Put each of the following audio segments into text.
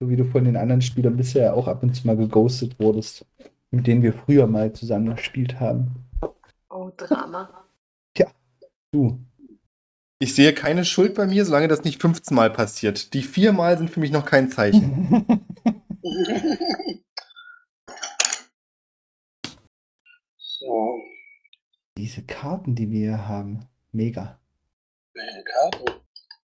So wie du von den anderen Spielern bisher auch ab und zu mal geghostet wurdest, mit denen wir früher mal zusammen gespielt haben. Oh, Drama. Tja, du. Ich sehe keine Schuld bei mir, solange das nicht 15 Mal passiert. Die 4 Mal sind für mich noch kein Zeichen. So, Diese Karten, die wir hier haben, mega. welche Karte?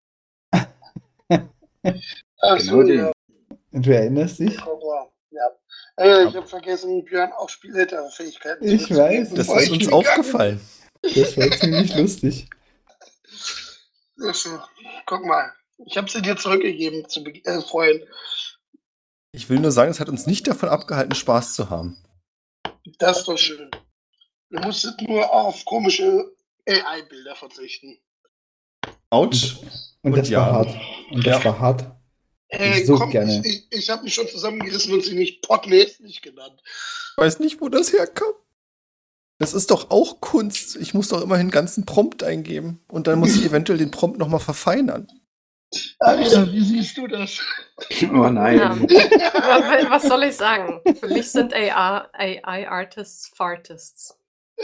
Genau Achso, den. ja, Und du erinnerst dich? guck mal. Ja. Ich habe vergessen, Björn auch Spielleiterfähigkeiten Ich weiß, Das bevor ist ich uns gegangen bin. aufgefallen. Das war ziemlich lustig. Sehr schön. Guck mal, ich habe sie dir zurückgegeben vorhin. Ich will nur sagen, es hat uns nicht davon abgehalten, Spaß zu haben. Das ist doch schön. Du musstet nur auf komische AI-Bilder verzichten. Autsch. Und das ja. war hart. Und das Ja. war hart. Hey, So komm, gerne. ich habe mich schon zusammengerissen und sie nicht potmäßig genannt. Ich weiß nicht, wo das herkam. Das ist doch auch Kunst. Ich muss doch immerhin einen ganzen Prompt eingeben. Und dann muss ich eventuell den Prompt nochmal verfeinern. Alter, wie siehst du das? Oh nein. Ja. Was soll ich sagen? Für mich sind AI-Artists Fartists.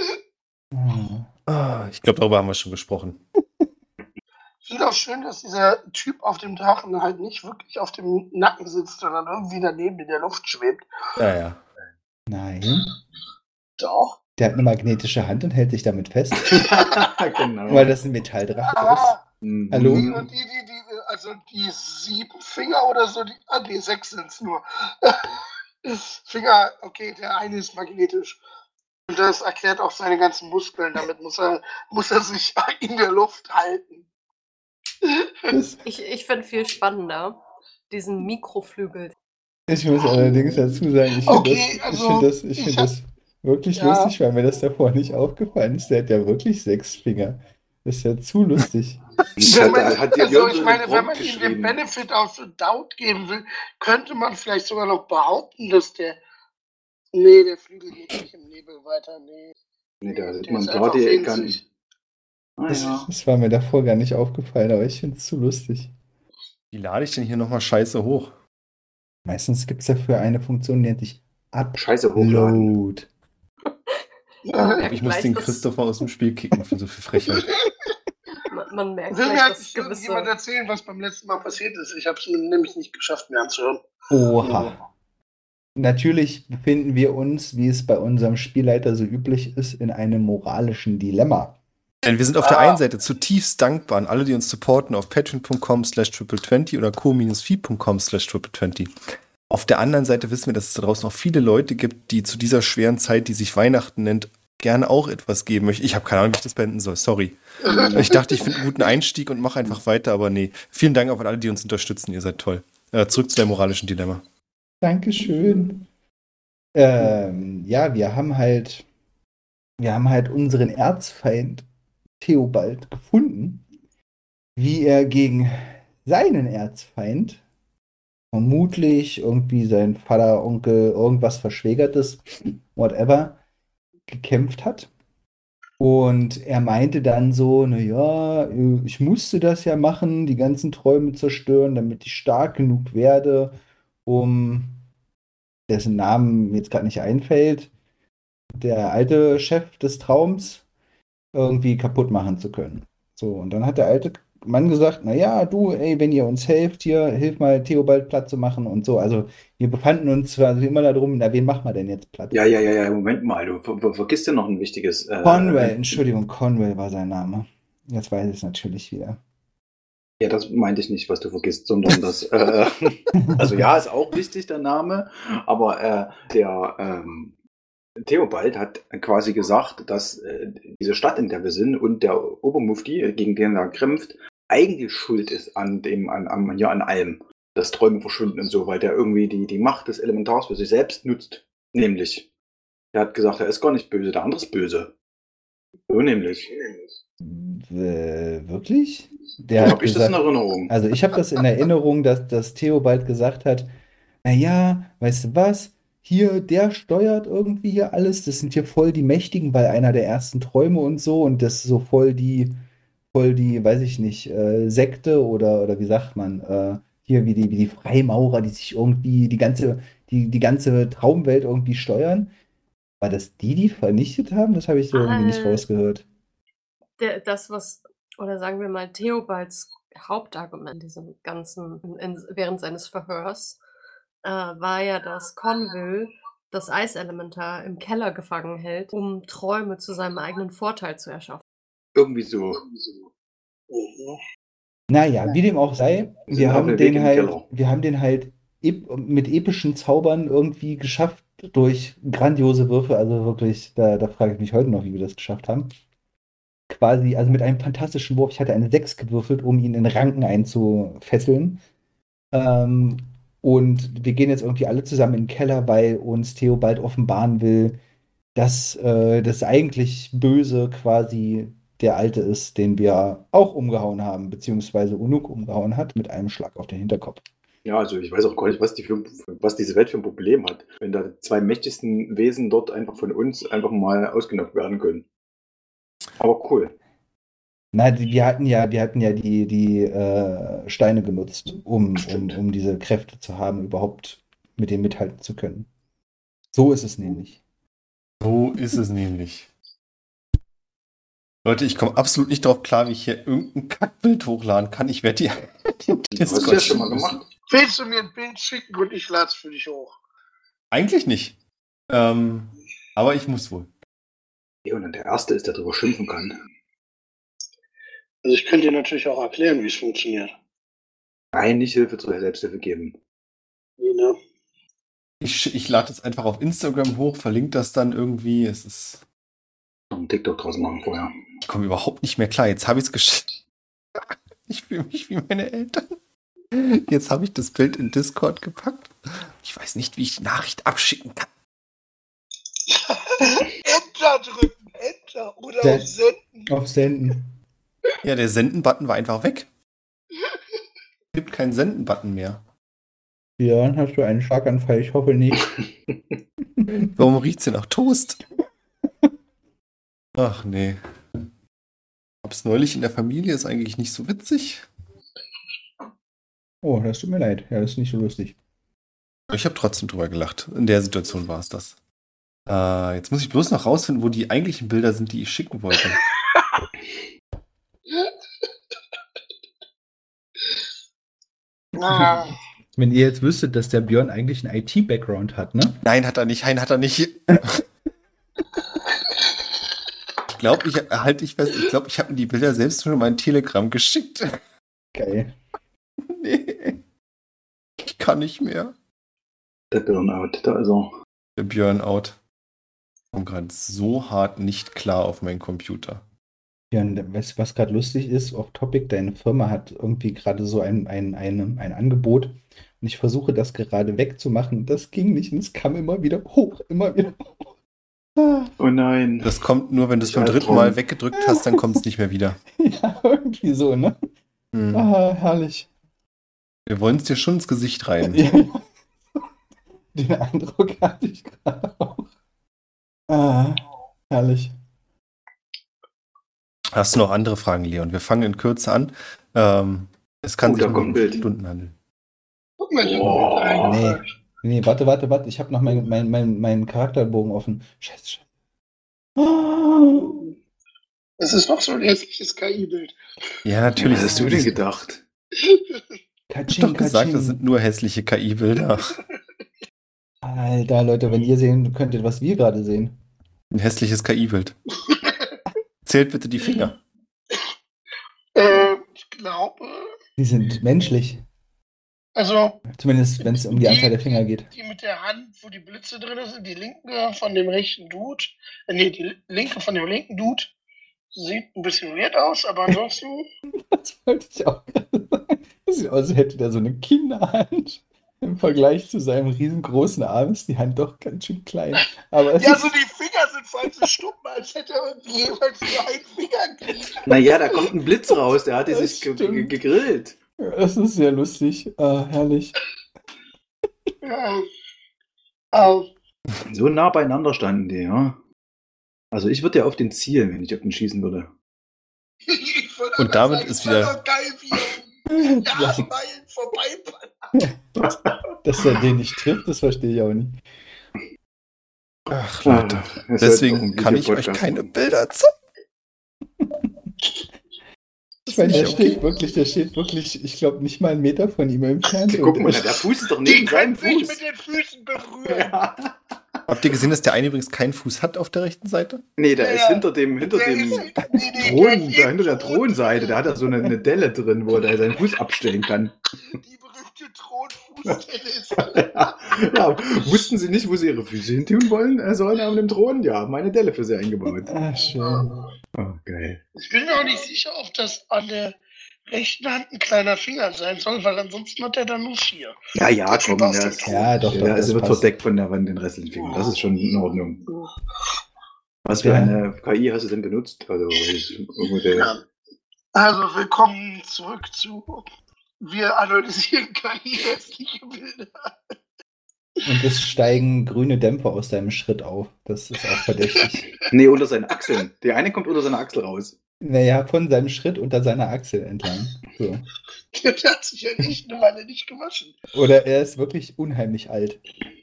Ich glaube, darüber haben wir schon gesprochen. Ich finde auch schön, dass dieser Typ auf dem Drachen halt nicht wirklich auf dem Nacken sitzt, sondern irgendwie daneben in der Luft schwebt. Ja. Nein. Doch. Der hat eine magnetische Hand und hält sich damit fest, Genau. weil das ein Metalldrache ist. Ah, Mhm. Hallo? und also die 7 Finger oder so, die 6 sind es nur. Finger, okay, der eine ist magnetisch. Und das erklärt auch seine ganzen Muskeln. Damit muss er sich in der Luft halten. Das, Ich finde viel spannender diesen Mikroflügel. ich muss allerdings dazu sagen, ich Okay, finde also, ich find das wirklich Ja. lustig, weil mir das davor nicht aufgefallen ist. Der hat ja wirklich 6 Finger. Das ist ja zu lustig. Wenn man, Hat die also Björn ich so den meine, wenn Prompt man ihm den geschrieben? Benefit of the Doubt geben will, könnte man vielleicht sogar noch behaupten, dass der Flügel geht nicht im Nebel weiter. Nee, da sieht Der man ist klar einfach die winzig. Kanten. Ah, ja. Das war mir davor gar nicht aufgefallen, aber ich finde es zu lustig. Wie lade ich denn hier nochmal Scheiße hoch? Meistens gibt es dafür eine Funktion, die nennt sich Scheiße hochladen. Upload. Ja, Ich muss gleich den das- Christopher aus dem Spiel kicken für so viel Frechheit. Man merkt Will mir gleich, halt dass nicht irgendjemand erzählen, was beim letzten Mal passiert ist. Ich habe es nämlich nicht geschafft, mir anzuhören. Oha. Natürlich befinden wir uns, wie es bei unserem Spielleiter so üblich ist, in einem moralischen Dilemma. Denn wir sind auf der einen Seite zutiefst dankbar an alle, die uns supporten auf patreon.com/triple20 oder co-fi.com/triple20. Auf der anderen Seite wissen wir, dass es da draußen auch viele Leute gibt, die zu dieser schweren Zeit, die sich Weihnachten nennt, gerne auch etwas geben möchten. Ich habe keine Ahnung, wie ich das beenden soll. Sorry. Ich dachte, ich finde einen guten Einstieg und mache einfach weiter, aber nee. Vielen Dank auch an alle, die uns unterstützen. Ihr seid toll. Zurück zu der moralischen Dilemma. Dankeschön. Ja, wir haben halt unseren Erzfeind Theobald gefunden, wie er gegen seinen Erzfeind, vermutlich irgendwie sein Vater, Onkel, irgendwas Verschwägertes, whatever, gekämpft hat. Und er meinte dann so, naja, ich musste das ja machen, die ganzen Träume zerstören, damit ich stark genug werde, um dessen Namen mir jetzt gerade nicht einfällt, der alte Chef des Traums irgendwie kaputt machen zu können. So, und dann hat der alte Mann gesagt, naja, du, ey, wenn ihr uns helft, hier, hilf mal Theobald platt zu machen und so. Also wir befanden uns zwar immer darum, na, wen machen wir denn jetzt platt? Ja, Moment mal, du vergisst ja noch ein wichtiges. Conwell, Entschuldigung, Conwell war sein Name. Jetzt weiß ich es natürlich wieder. Ja, das meinte ich nicht, was du vergisst, sondern das, also ja, ist auch wichtig, der Name, aber der Theobald hat quasi gesagt, dass diese Stadt, in der wir sind und der Obermufti, gegen den er kämpft, eigentlich schuld ist an allem, dass Träume verschwinden und so, weil der irgendwie die Macht des Elementars für sich selbst nutzt. Nämlich, er hat gesagt, er ist gar nicht böse, der andere ist böse. So nämlich. Wirklich? Habe ich das in Erinnerung? Also ich habe das in Erinnerung, dass Theobald gesagt hat, naja, weißt du was, hier, der steuert irgendwie hier alles, das sind hier voll die Mächtigen, weil einer der ersten Träume und so, und das ist so voll die, weiß ich nicht, Sekte oder wie sagt man, hier wie die Freimaurer, die sich irgendwie die ganze Traumwelt irgendwie steuern. War das die vernichtet haben? Das habe ich so irgendwie nicht rausgehört. Oder sagen wir mal, Theobalds Hauptargument diesem ganzen, während seines Verhörs, war ja, dass Conville das Eiselementar im Keller gefangen hält, um Träume zu seinem eigenen Vorteil zu erschaffen. Irgendwie so. Mhm. Naja, wie dem auch sei, Wir sind wir auf haben dem Weg den in den halt, Keller. wir haben den halt mit epischen Zaubern irgendwie geschafft durch grandiose Würfe. Also wirklich, da frage ich mich heute noch, wie wir das geschafft haben. Quasi, also mit einem fantastischen Wurf. Ich hatte eine 6 gewürfelt, um ihn in Ranken einzufesseln. Ähm, und wir gehen jetzt irgendwie alle zusammen in den Keller, weil uns Theobald offenbaren will, dass das eigentlich Böse quasi der Alte ist, den wir auch umgehauen haben, beziehungsweise Unuk umgehauen hat mit einem Schlag auf den Hinterkopf. Ja, also ich weiß auch gar nicht, was diese Welt für ein Problem hat, wenn da die 2 mächtigsten Wesen dort einfach von uns einfach mal ausgenockt werden können. Aber cool. Na, wir hatten ja die Steine genutzt, um Stimmt. diese Kräfte zu haben, überhaupt mit denen mithalten zu können. So ist es nämlich. So ist es nämlich. Leute, ich komme absolut nicht drauf klar, wie ich hier irgendein Kackbild hochladen kann. Ich werde die Das hast du ja schon mal gemacht. Willst du mir ein Bild schicken und ich lade es für dich hoch? Eigentlich nicht. Aber ich muss wohl. Ja, und dann der Erste ist, der drüber schimpfen kann. Also ich könnte dir natürlich auch erklären, wie es funktioniert. Nein, nicht Hilfe zur Selbsthilfe geben. Ne? Ich lade es einfach auf Instagram hoch, verlinke das dann irgendwie. Noch einen TikTok draus machen vorher. Ich komme überhaupt nicht mehr klar. Jetzt habe ich es geschickt. Ich fühle mich wie meine Eltern. Jetzt habe ich das Bild in Discord gepackt. Ich weiß nicht, wie ich die Nachricht abschicken kann. Enter drücken, Enter oder auf Senden. Auf Senden. Ja, der Senden-Button war einfach weg. Es gibt keinen Senden-Button mehr. Björn, hast du einen Schlaganfall? Ich hoffe nicht. Warum riecht es denn nach Toast? Ach nee. Hab's neulich in der Familie, ist eigentlich nicht so witzig. Oh, das tut mir leid. Ja, das ist nicht so lustig. Ich habe trotzdem drüber gelacht. In der Situation war es das. Jetzt muss ich bloß noch rausfinden, wo die eigentlichen Bilder sind, die ich schicken wollte. Ah, Wenn ihr jetzt wüsstet, dass der Björn eigentlich einen IT-Background hat, ne? Nein, hat er nicht. Nein, hat er nicht. Ich glaube, ich habe ihm die Bilder selbst schon in mein Telegram geschickt. Geil. Nee. Ich kann nicht mehr. Der Burnout, da ist er. Der Burnout. Ich komme gerade so hart nicht klar auf meinen Computer. Björn, weißt du, was gerade lustig ist? Off-Topic, deine Firma hat irgendwie gerade so ein Angebot. Und ich versuche das gerade wegzumachen. Das ging nicht und es kam immer wieder hoch, immer wieder hoch. Ah, Oh nein. Das kommt nur, wenn du es beim Ja, dritten Traum. Mal weggedrückt hast, dann kommt es nicht mehr wieder. ja, irgendwie so, ne? Hm. Ah, herrlich. Wir wollen es dir schon ins Gesicht reiben. Ja. Den Eindruck hatte ich gerade auch. Ah, herrlich. Hast du noch andere Fragen, Leon? Wir fangen in Kürze an. Es kann Oh, sich da nur kommt um ein Bild. Stunden handeln. guck mal, ich Oh, hab Nee. Nee, warte. Ich habe noch meinen Charakterbogen offen. Scheiße. Ah. Das ist noch so ein hässliches KI-Bild. Ja, natürlich. Was hast du denn gedacht? Ich hab Katsching, doch gesagt, das Katsching. sind nur hässliche KI-Bilder. Alter, Leute, wenn ihr sehen könntet, was wir gerade sehen. Ein hässliches KI-Bild. Zählt bitte die Finger. Ich glaube, Die sind menschlich. also Zumindest, wenn es um die Anzahl der Finger geht. die mit der Hand, wo die Blitze drin sind, die linke von dem rechten Dude, die linke von dem linken Dude, sieht ein bisschen weird aus, aber ansonsten, Das wollte ich auch gerade sagen. Das sieht aus, als hätte der so eine Kinderhand. Im Vergleich zu seinem riesengroßen Arm ist die Hand doch ganz schön klein. Aber es ja, ist, so die Finger sind voll so stumm, als hätte er jeweils nur einen Finger gekriegt. Naja, da kommt ein Blitz raus, der hat die Das sich stimmt. gegrillt. das ist sehr lustig. Herrlich. Ja. Aber So nah beieinander standen die, ja. Also ich würde ja auf den zielen, wenn ich auf den schießen würde. ich würde Und aber damit sagen, ist es war wieder- doch geil, wie er Das, Meilen vorbeiballern. Dass er den nicht trifft, das verstehe ich auch nicht. Ach, Leute. Es Deswegen wird doch ein kann ich euch Videopodcast. keine Bilder zeigen. Ich meine, nicht der steht wirklich, ich glaube, nicht mal einen Meter von ihm entfernt. Guck mal, Und der Fuß ist doch Die neben seinem können sich Fuß. mit den Füßen berühren. Ja. Habt ihr gesehen, dass der eine übrigens keinen Fuß hat auf der rechten Seite? Nee, der Ja, ist ja. hinter dem Der Thron, ist da hinter der Thronseite, da hat er so eine Delle drin, wo er da seinen Fuß abstellen kann. Die berühmte Thronfußdelle ist. Ja, wussten sie nicht, wo sie ihre Füße hin tun wollen, sollen an dem Thron? Ja, meine Delle für sie eingebaut. Ach, schön. Oh, geil. Ich bin mir auch nicht sicher, ob das an der rechten Hand ein kleiner Finger sein soll, weil ansonsten hat er dann nur 4. Ja, ja, Der komm, Typ aus der dem ist, Thron. Ja, doch, der das wird passt. verdeckt von der Wand den restlichen Finger. Das ist schon in Ordnung. Was für Ja. eine KI hast du denn benutzt? Also, irgendwo der, Ja. Also, willkommen zurück zu Wir analysieren KI hässliche Bilder. Und es steigen grüne Dämpfer aus seinem Schritt auf. Das ist auch verdächtig. Nee, unter seinen Achseln. Der eine kommt unter seiner Achsel raus. Naja, von seinem Schritt unter seiner Achsel entlang. So. Der hat sich ja nicht eine Weile nicht gewaschen. Oder er ist wirklich unheimlich alt.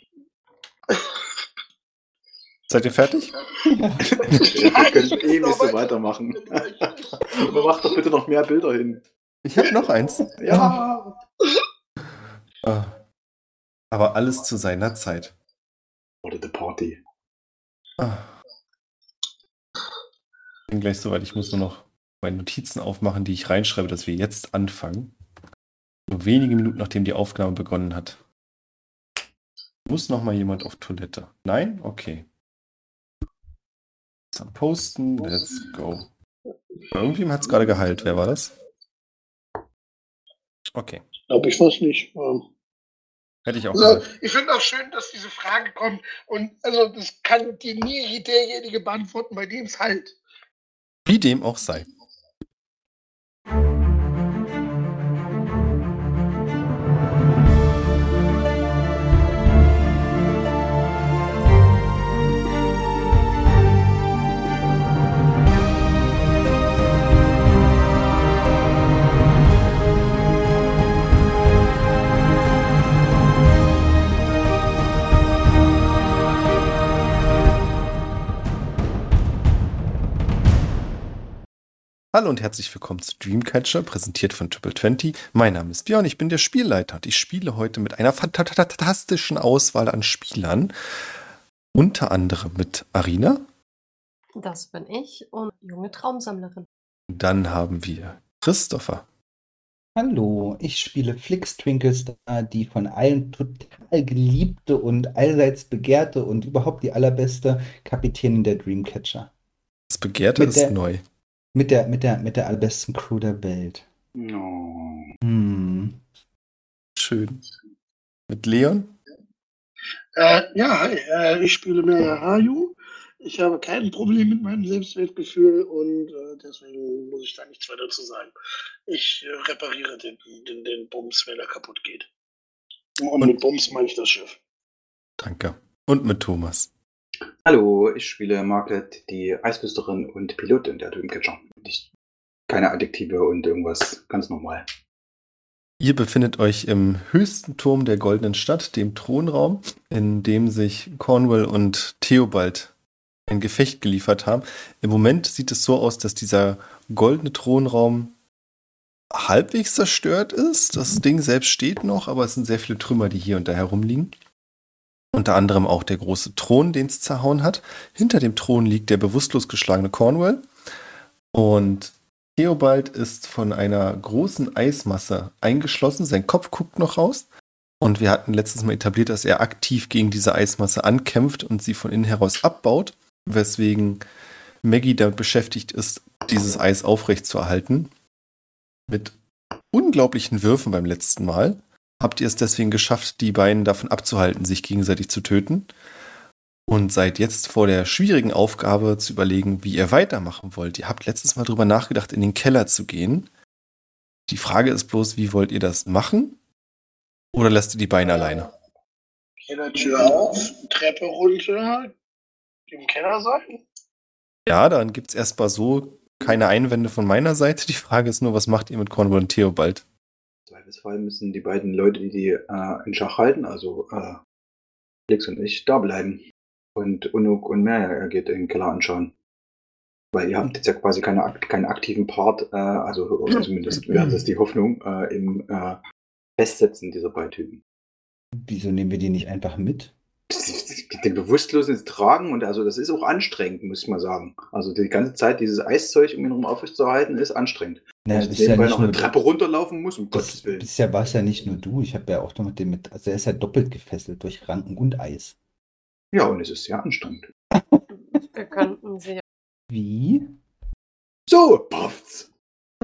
Seid ihr fertig? Wir können ewig so weitermachen. Aber mach doch bitte noch mehr Bilder hin. Ich habe noch eins. Ja. Ah. Aber alles zu seiner Zeit. Oder the Party. Ah. Bin gleich soweit. Ich muss nur noch meine Notizen aufmachen, die ich reinschreibe, dass wir jetzt anfangen. Nur wenige Minuten, nachdem die Aufnahme begonnen hat. Muss noch mal jemand auf Toilette? Nein? Okay. Jetzt am Posten. Let's go. Irgendwem hat es gerade geheilt. Wer war das? Okay. Glaube ich was nicht. Hätte ich auch Also, gesagt. ich finde auch schön, dass diese Frage kommt. Und also das kann dir nie derjenige beantworten, bei dem es halt. Wie dem auch sei. Hallo und herzlich willkommen zu Dreamcatcher, präsentiert von Triple20. Mein Name ist Björn, ich bin der Spielleiter und ich spiele heute mit einer fantastischen Auswahl an Spielern. Unter anderem mit Arina. Das bin ich und junge Traumsammlerin. Dann haben wir Christopher. Hallo, ich spiele Flix Twinklestar, die von allen total geliebte und allseits begehrte und überhaupt die allerbeste Kapitänin der Dreamcatcher. Das Begehrte Mit ist der- neu. Mit der allerbesten Crew der Welt. No. Schön. Mit Leon. Ja, hi, ich spiele mehr Hayu. Ich habe kein Problem mit meinem Selbstwertgefühl und deswegen muss ich da nichts weiter zu sagen. Ich repariere den Bums, wenn er kaputt geht. Und mit Bums meine ich das Schiff. Danke. Und mit Thomas. Hallo, ich spiele Margaret, die Eisbüsterin und Pilotin der Dreamcatcher. Keine Adjektive und irgendwas, ganz normal. Ihr befindet euch im höchsten Turm der Goldenen Stadt, dem Thronraum, in dem sich Cornwall und Theobald ein Gefecht geliefert haben. Im Moment sieht es so aus, dass dieser goldene Thronraum halbwegs zerstört ist. Das Ding selbst steht noch, aber es sind sehr viele Trümmer, die hier und da herumliegen. Unter anderem auch der große Thron, den es zerhauen hat. Hinter dem Thron liegt der bewusstlos geschlagene Cornwall. Und Theobald ist von einer großen Eismasse eingeschlossen. Sein Kopf guckt noch raus. Und wir hatten letztes Mal etabliert, dass er aktiv gegen diese Eismasse ankämpft und sie von innen heraus abbaut. Weswegen Maggie damit beschäftigt ist, dieses Eis aufrechtzuerhalten. Mit unglaublichen Würfen beim letzten Mal habt ihr es deswegen geschafft, die beiden davon abzuhalten, sich gegenseitig zu töten. Und seid jetzt vor der schwierigen Aufgabe zu überlegen, wie ihr weitermachen wollt. Ihr habt letztes Mal drüber nachgedacht, in den Keller zu gehen. Die Frage ist bloß, wie wollt ihr das machen? Oder lasst ihr die Beine alleine? Kellertür auf, Treppe runter, im Keller sein. Ja, dann gibt es erstmal so keine Einwände von meiner Seite. Die Frage ist nur, was macht ihr mit Cornwall und Theobald? Zweifelsfall müssen die beiden Leute, die in Schach halten, also Flix und ich, da bleiben. Und Unuk und Merja geht in den Keller anschauen. Weil ihr habt jetzt ja quasi keinen aktiven Part, also zumindest wäre das die Hoffnung, im Festsetzen dieser beiden Typen. Wieso nehmen wir die nicht einfach mit? Den Bewusstlosen jetzt tragen und also das ist auch anstrengend, muss ich mal sagen. Also die ganze Zeit dieses Eiszeug, um ihn herum aufrechtzuerhalten, ist anstrengend. Na, Wenn ich jetzt nebenbei noch eine Treppe runterlaufen muss, um Gottes Willen. Bisher war es ja nicht nur du, ich habe ja auch noch mit dem mit, also er ist ja doppelt gefesselt durch Ranken und Eis. Ja, und es ist sehr anstrengend. Wir könnten sie. Wie? So, pafft's.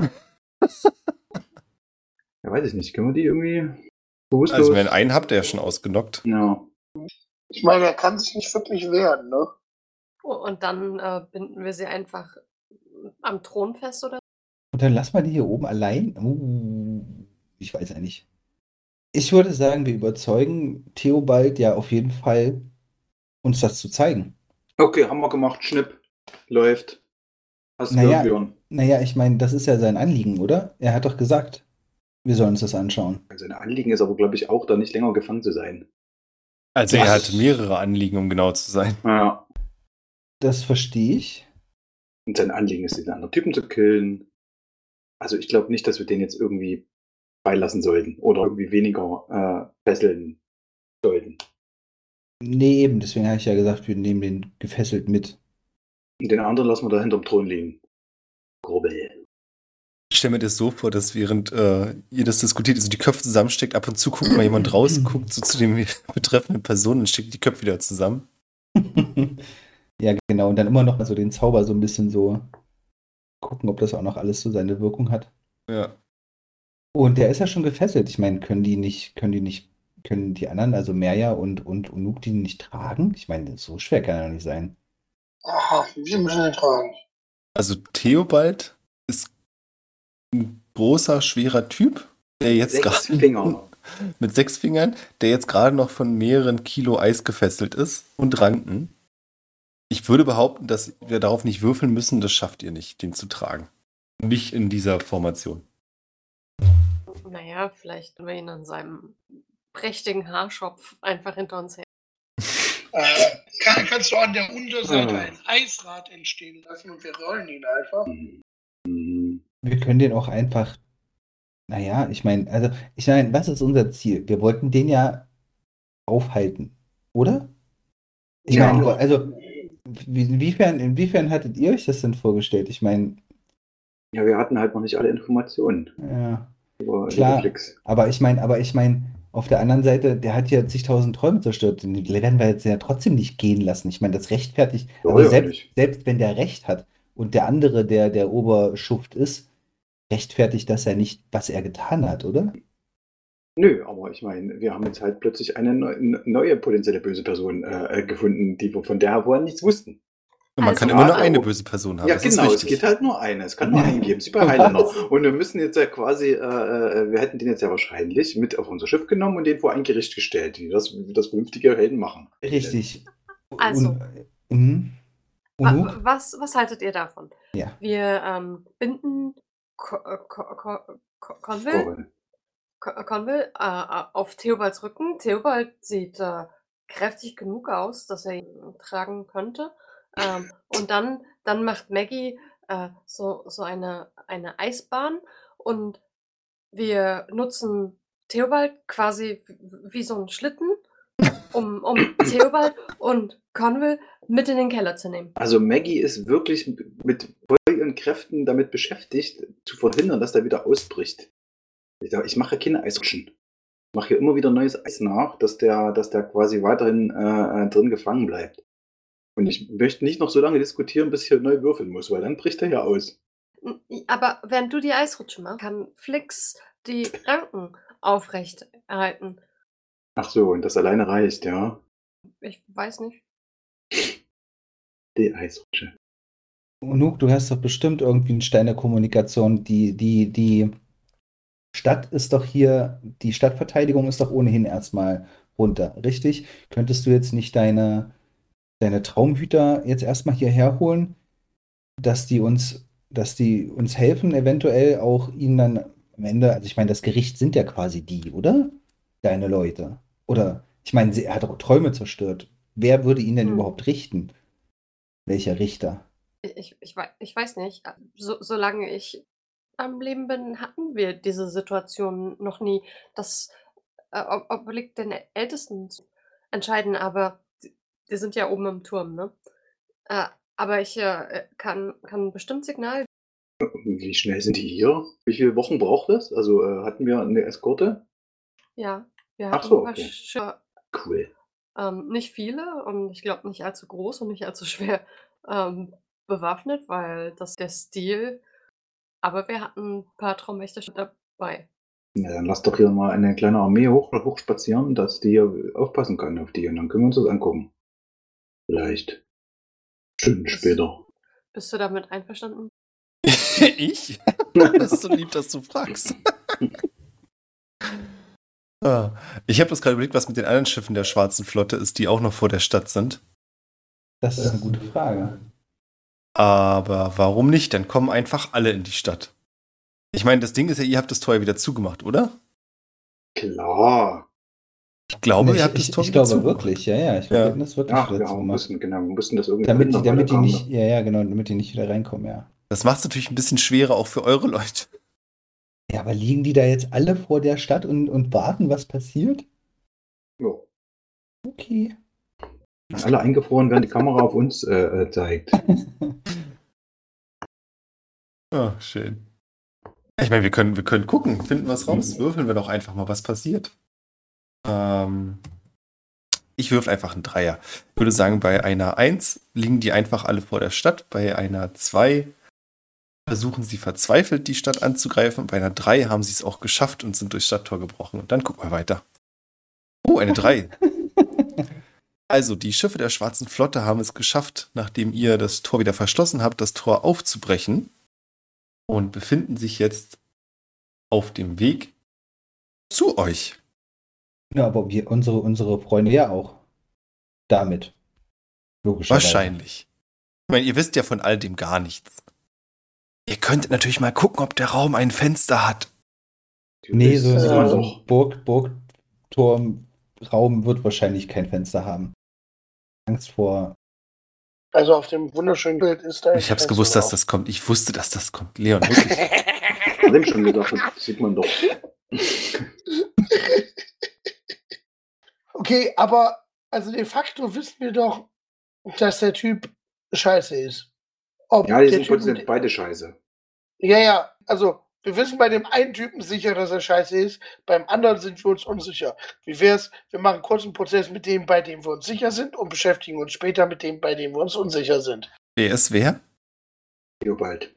Ja, weiß ich nicht. Können wir die irgendwie bewusstlos... Also, wenn einen habt ihr ja schon ausgenockt. Ja. Ich meine, er kann sich nicht wirklich wehren, ne? Und dann binden wir sie einfach am Thron fest, oder? Und dann lass mal die hier oben allein. Ich weiß ja nicht. Ich würde sagen, wir überzeugen Theobald ja auf jeden Fall, uns das zu zeigen. Okay, haben wir gemacht. Schnipp. Läuft. Hast du Naja, gehört, Björn? naja, ich meine, das ist ja sein Anliegen, oder? Er hat doch gesagt, wir sollen uns das anschauen. Sein Anliegen ist aber, glaube ich, auch da nicht länger gefangen zu sein. Also, Was? er hatte mehrere Anliegen, um genau zu sein. Ja. Das verstehe ich. Und sein Anliegen ist, diesen anderen Typen zu killen. Also ich glaube nicht, dass wir den jetzt irgendwie freilassen sollten oder irgendwie weniger fesseln sollten. Nee, eben, deswegen habe ich ja gesagt, wir nehmen den gefesselt mit. Und den anderen lassen wir da hinterm Thron liegen. Grubbel. Ich stelle mir das so vor, dass während ihr das diskutiert, so die Köpfe zusammensteckt, ab und zu guckt mal jemand raus, guckt so zu den betreffenden Personen und steckt die Köpfe wieder zusammen. Ja, genau. Und dann immer noch mal so den Zauber so ein bisschen so gucken, ob das auch noch alles so seine Wirkung hat. Ja. Und der ist ja schon gefesselt. Ich meine, können die anderen, also Merja und Unuk, die nicht tragen? Ich meine, so schwer kann er doch nicht sein. Aha, wir müssen ihn tragen. Also Theobald ist ein großer, schwerer Typ, der jetzt 6 gerade Finger. mit 6 Fingern, der jetzt gerade noch von mehreren Kilo Eis gefesselt ist und Ranken. Ich würde behaupten, dass wir darauf nicht würfeln müssen, das schafft ihr nicht, den zu tragen. Nicht in dieser Formation. Naja, vielleicht können wir ihn an seinem prächtigen Haarschopf einfach hinter uns her. Kannst du an der Unterseite ein Eisrad entstehen lassen und wir rollen ihn einfach? Wir können den auch einfach, naja, ich meine, was ist unser Ziel? Wir wollten den ja aufhalten, oder? Ich Ja. meine, also, inwiefern hattet ihr euch das denn vorgestellt? Ich meine, Ja, wir hatten halt noch nicht alle Informationen ja, über klar, Flix. aber ich meine, auf der anderen Seite, der hat ja zigtausend Träume zerstört. Den werden wir jetzt ja trotzdem nicht gehen lassen. Ich meine, das rechtfertigt, Ja, aber ja, selbst nicht. wenn der Recht hat und der andere, der Oberschuft ist, rechtfertigt das ja nicht, was er getan hat, oder? Nö, aber ich meine, wir haben jetzt halt plötzlich eine neue potenzielle böse Person gefunden, von der wir vorher nichts wussten. Und man Also- kann immer nur Ah, eine oh. böse Person haben. Ja, das genau, ist es wichtig. geht halt nur eine. Es kann nur einen geben, wie bei Highlander. Was? Und wir müssen jetzt ja quasi, wir hätten den jetzt ja wahrscheinlich mit auf unser Schiff genommen und den vor ein Gericht gestellt, wie das vernünftige Helden machen. Richtig. Also. Unuk? Was haltet ihr davon? Ja. Wir binden Conville auf Theobalds Rücken. Theobald sieht kräftig genug aus, dass er ihn tragen könnte. Und dann macht Maggie so eine Eisbahn und wir nutzen Theobald quasi wie so einen Schlitten, um Theobald und Conville mit in den Keller zu nehmen. Also Maggie ist wirklich mit voll ihren Kräften damit beschäftigt, zu verhindern, dass der wieder ausbricht. Ich mache keine Eisrutschen. Ich mache hier immer wieder neues Eis nach, dass der quasi weiterhin drin gefangen bleibt. Und ich möchte nicht noch so lange diskutieren, bis ich hier neu würfeln muss, weil dann bricht er ja aus. Aber während du die Eisrutsche machst, kann Flix die Ranken aufrecht erhalten. Ach so, und das alleine reicht, ja. Ich weiß nicht. Die Eisrutsche. Unuk, du hast doch bestimmt irgendwie einen Stein der Kommunikation. Die Stadt ist doch hier, die Stadtverteidigung ist doch ohnehin erstmal runter, richtig? Könntest du jetzt nicht deine Traumhüter jetzt erstmal hierher holen, dass die uns helfen, eventuell auch ihn dann am Ende, also ich meine, das Gericht sind ja quasi die, oder? Deine Leute. Oder, ich meine, er hat auch Träume zerstört. Wer würde ihn denn Hm. überhaupt richten? Welcher Richter? Ich weiß nicht. Solange ich am Leben bin, hatten wir diese Situation noch nie. Das obliegt den Ältesten zu entscheiden, aber die sind ja oben im Turm, ne? Aber ich kann bestimmt Signal. Wie schnell sind die hier? Wie viele Wochen braucht das? Also hatten wir eine Eskorte? Ja, wir Ach hatten so, ein paar okay. Schiffe, Cool. nicht viele und ich glaube nicht allzu groß und nicht allzu schwer bewaffnet, weil das der Stil. Aber wir hatten ein paar Traumwächter dabei. Ja, dann lass doch hier mal eine kleine Armee hochspazieren, dass die hier aufpassen kann auf die. Und dann können wir uns das angucken. Vielleicht. Stunden Bist, später. bist du damit einverstanden? Ich? Das ist so lieb, dass du fragst. Ich habe das gerade überlegt, was mit den anderen Schiffen der Schwarzen Flotte ist, die auch noch vor der Stadt sind. Das ist eine gute Frage. Aber warum nicht? Dann kommen einfach alle in die Stadt. Ich meine, das Ding ist ja, ihr habt das Tor ja wieder zugemacht, oder? Klar. Ich glaube, Nee, ihr habt das Tor ich wieder glaube zugemacht. wirklich, ja. Ich glaube, Ja. wir hätten das wirklich Ach, wieder ja, zugemacht. wir mussten das irgendwie Damit die, verhindern, weil damit die da nicht, kam- ja, genau, damit die nicht wieder reinkommen, ja. Das macht es natürlich ein bisschen schwerer auch für eure Leute. Ja, aber liegen die da jetzt alle vor der Stadt und warten, was passiert? Ja. Okay. Wenn alle eingefroren werden, die Kamera auf uns zeigt. Schön. Ich meine, wir können gucken, finden was raus. Würfeln wir doch einfach mal, was passiert. Ich würfel einfach einen Dreier. Ich würde sagen, bei einer 1 liegen die einfach alle vor der Stadt. Bei einer 2 versuchen sie verzweifelt, die Stadt anzugreifen. Bei einer 3 haben sie es auch geschafft und sind durchs Stadttor gebrochen. Und dann gucken wir weiter. Oh, eine 3. Also, die Schiffe der Schwarzen Flotte haben es geschafft, nachdem ihr das Tor wieder verschlossen habt, das Tor aufzubrechen und befinden sich jetzt auf dem Weg zu euch. Ja, aber unsere Freunde ja auch. Damit. Logischerweise. Wahrscheinlich. Ich meine, ihr wisst ja von all dem gar nichts. Ihr könntet natürlich mal gucken, ob der Raum ein Fenster hat. Nee, so Ja. ein Burgturmraum wird wahrscheinlich kein Fenster haben. Angst vor. Also auf dem wunderschönen Bild ist da. Ich hab's gewusst, dass das kommt. Ich wusste, dass das kommt. Leon, wirklich. Ich hab schon gesagt, das sieht man doch. Okay, aber also de facto wissen wir doch, dass der Typ scheiße ist. Ob Ja, die der sind potenziell beide scheiße. Ja, also wir wissen bei dem einen Typen sicher, dass er scheiße ist, beim anderen sind wir uns unsicher. Wie wär's, wir machen kurz einen Prozess mit dem, bei dem wir uns sicher sind und beschäftigen uns später mit dem, bei dem wir uns unsicher sind. Wer ist wer? Theobald.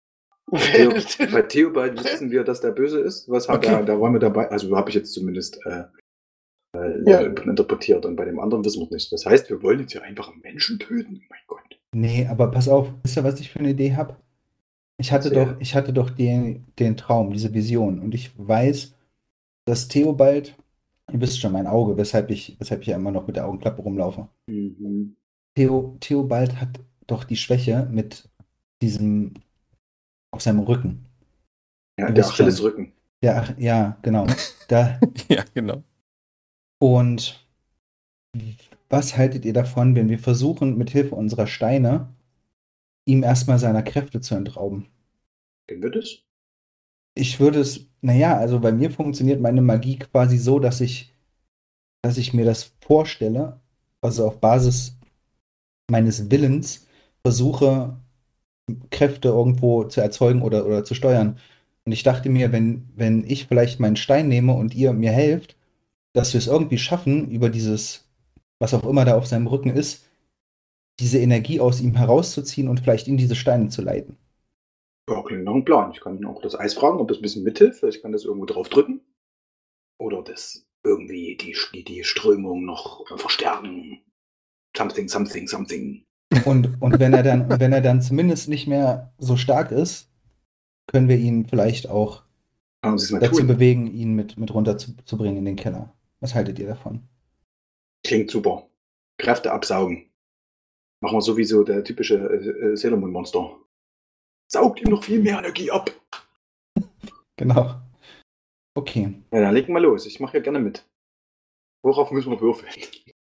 Bei Theobald wissen wir, dass der böse ist. Was hat Okay. da waren wir dabei. Also habe ich jetzt zumindest interpretiert. Und bei dem anderen wissen wir es nicht. Das heißt, wir wollen jetzt hier einfach einen Menschen töten. Mein Gott. Nee, aber pass auf, wisst ihr, was ich für eine Idee habe? Ich hatte doch den Traum, diese Vision. Und ich weiß, dass Theobald, ihr wisst schon, mein Auge, weshalb ich ja immer noch mit der Augenklappe rumlaufe. Mhm. Theobald hat doch die Schwäche mit diesem auf seinem Rücken. Ja, Ihr der wisst schon. Achillesrücken. Ja, genau. Da, Ja, genau. und was haltet ihr davon, wenn wir versuchen, mit Hilfe unserer Steine ihm erstmal seiner Kräfte zu entrauben? Gehen wir das? Ich würde es, naja, also bei mir funktioniert meine Magie quasi so, dass ich mir das vorstelle, also auf Basis meines Willens versuche, Kräfte irgendwo zu erzeugen oder zu steuern. Und ich dachte mir, wenn ich vielleicht meinen Stein nehme und ihr mir helft, dass wir es irgendwie schaffen, über dieses, was auch immer da auf seinem Rücken ist, diese Energie aus ihm herauszuziehen und vielleicht in diese Steine zu leiten. Ja, klingt nach einem Plan. Ich kann auch das Eis fragen, ob das ein bisschen mithilft. Ich kann das irgendwo drauf drücken. Oder das irgendwie die Strömung noch verstärken. Something. Und wenn er dann zumindest nicht mehr so stark ist, können wir ihn vielleicht auch Kann sie es mal dazu tun. bewegen, ihn mit runter zu bringen in den Keller. Was haltet ihr davon? Klingt super. Kräfte absaugen. Machen wir sowieso der typische Sailor Moon Monster. Saugt ihm noch viel mehr Energie ab. Genau. Okay. Ja, dann leg mal los. Ich mache ja gerne mit. Worauf müssen wir würfeln?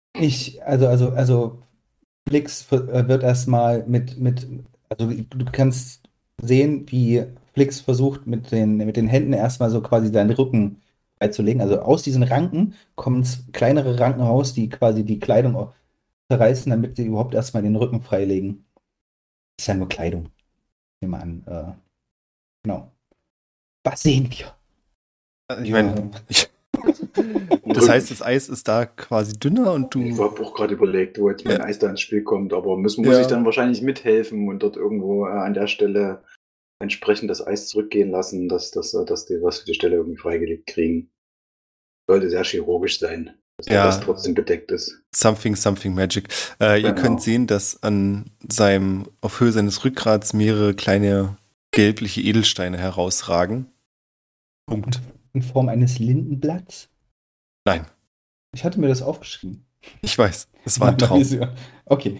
Also Flix wird erstmal also du kannst sehen, wie Flix versucht, mit den Händen erstmal so quasi seinen Rücken beizulegen. Also aus diesen Ranken kommen kleinere Ranken raus, die quasi die Kleidung zerreißen, damit sie überhaupt erstmal den Rücken freilegen. Ist ja nur Kleidung. Nehmen wir an. Genau. Was sehen wir? Ich meine, das heißt, das Eis ist da quasi dünner und Ich du. habe auch gerade überlegt, wo jetzt mein Eis da ins Spiel kommt, aber muss Ja. ich dann wahrscheinlich mithelfen und dort irgendwo an der Stelle entsprechend das Eis zurückgehen lassen, dass die was für die Stelle irgendwie freigelegt kriegen. Sollte sehr chirurgisch sein, dass Ja. das trotzdem bedeckt ist. Something Magic. Ihr Genau. könnt sehen, dass auf Höhe seines Rückgrats mehrere kleine gelbliche Edelsteine herausragen. Punkt. In Form eines Lindenblatts? Nein, Ich hatte mir das aufgeschrieben. ich weiß, es war ein Traum. Okay.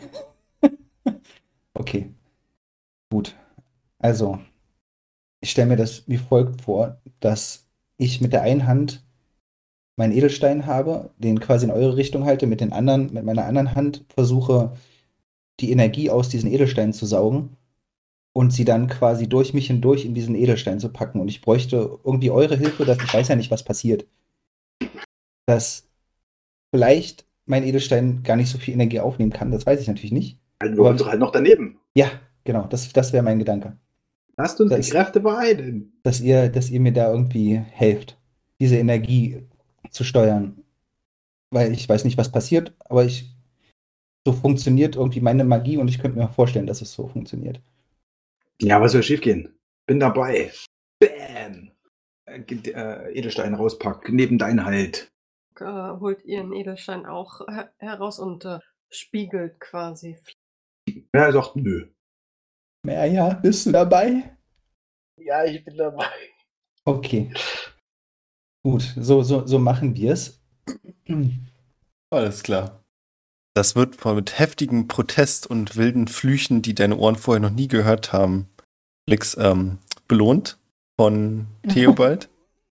Okay. Gut. Also, ich stelle mir das wie folgt vor, dass ich mit der einen Hand meinen Edelstein habe, den quasi in eure Richtung halte, mit meiner anderen Hand versuche, die Energie aus diesen Edelsteinen zu saugen und sie dann quasi durch mich hindurch in diesen Edelstein zu packen. Und ich bräuchte irgendwie eure Hilfe, dass ich weiß ja nicht, was passiert. Dass vielleicht mein Edelstein gar nicht so viel Energie aufnehmen kann, das weiß ich natürlich nicht. Halten wir uns doch halt noch daneben. Ja, genau, das wäre mein Gedanke. Lasst uns Das- die Kräfte vereinen. Dass ihr mir da irgendwie helft, diese Energie zu steuern. Weil ich weiß nicht, was passiert, aber so funktioniert irgendwie meine Magie und ich könnte mir vorstellen, dass es so funktioniert. Ja, was soll schiefgehen? Bin dabei. Bam! Edelstein rauspackt, neben dein halt. Holt ihren Edelstein auch heraus und spiegelt quasi. Ja, er sagt, nö. Ja, bist du dabei? Ja, ich bin dabei. Okay. Gut, so machen wir es. Alles klar. Das wird mit heftigem Protest und wilden Flüchen, die deine Ohren vorher noch nie gehört haben, Flix belohnt von Theobald.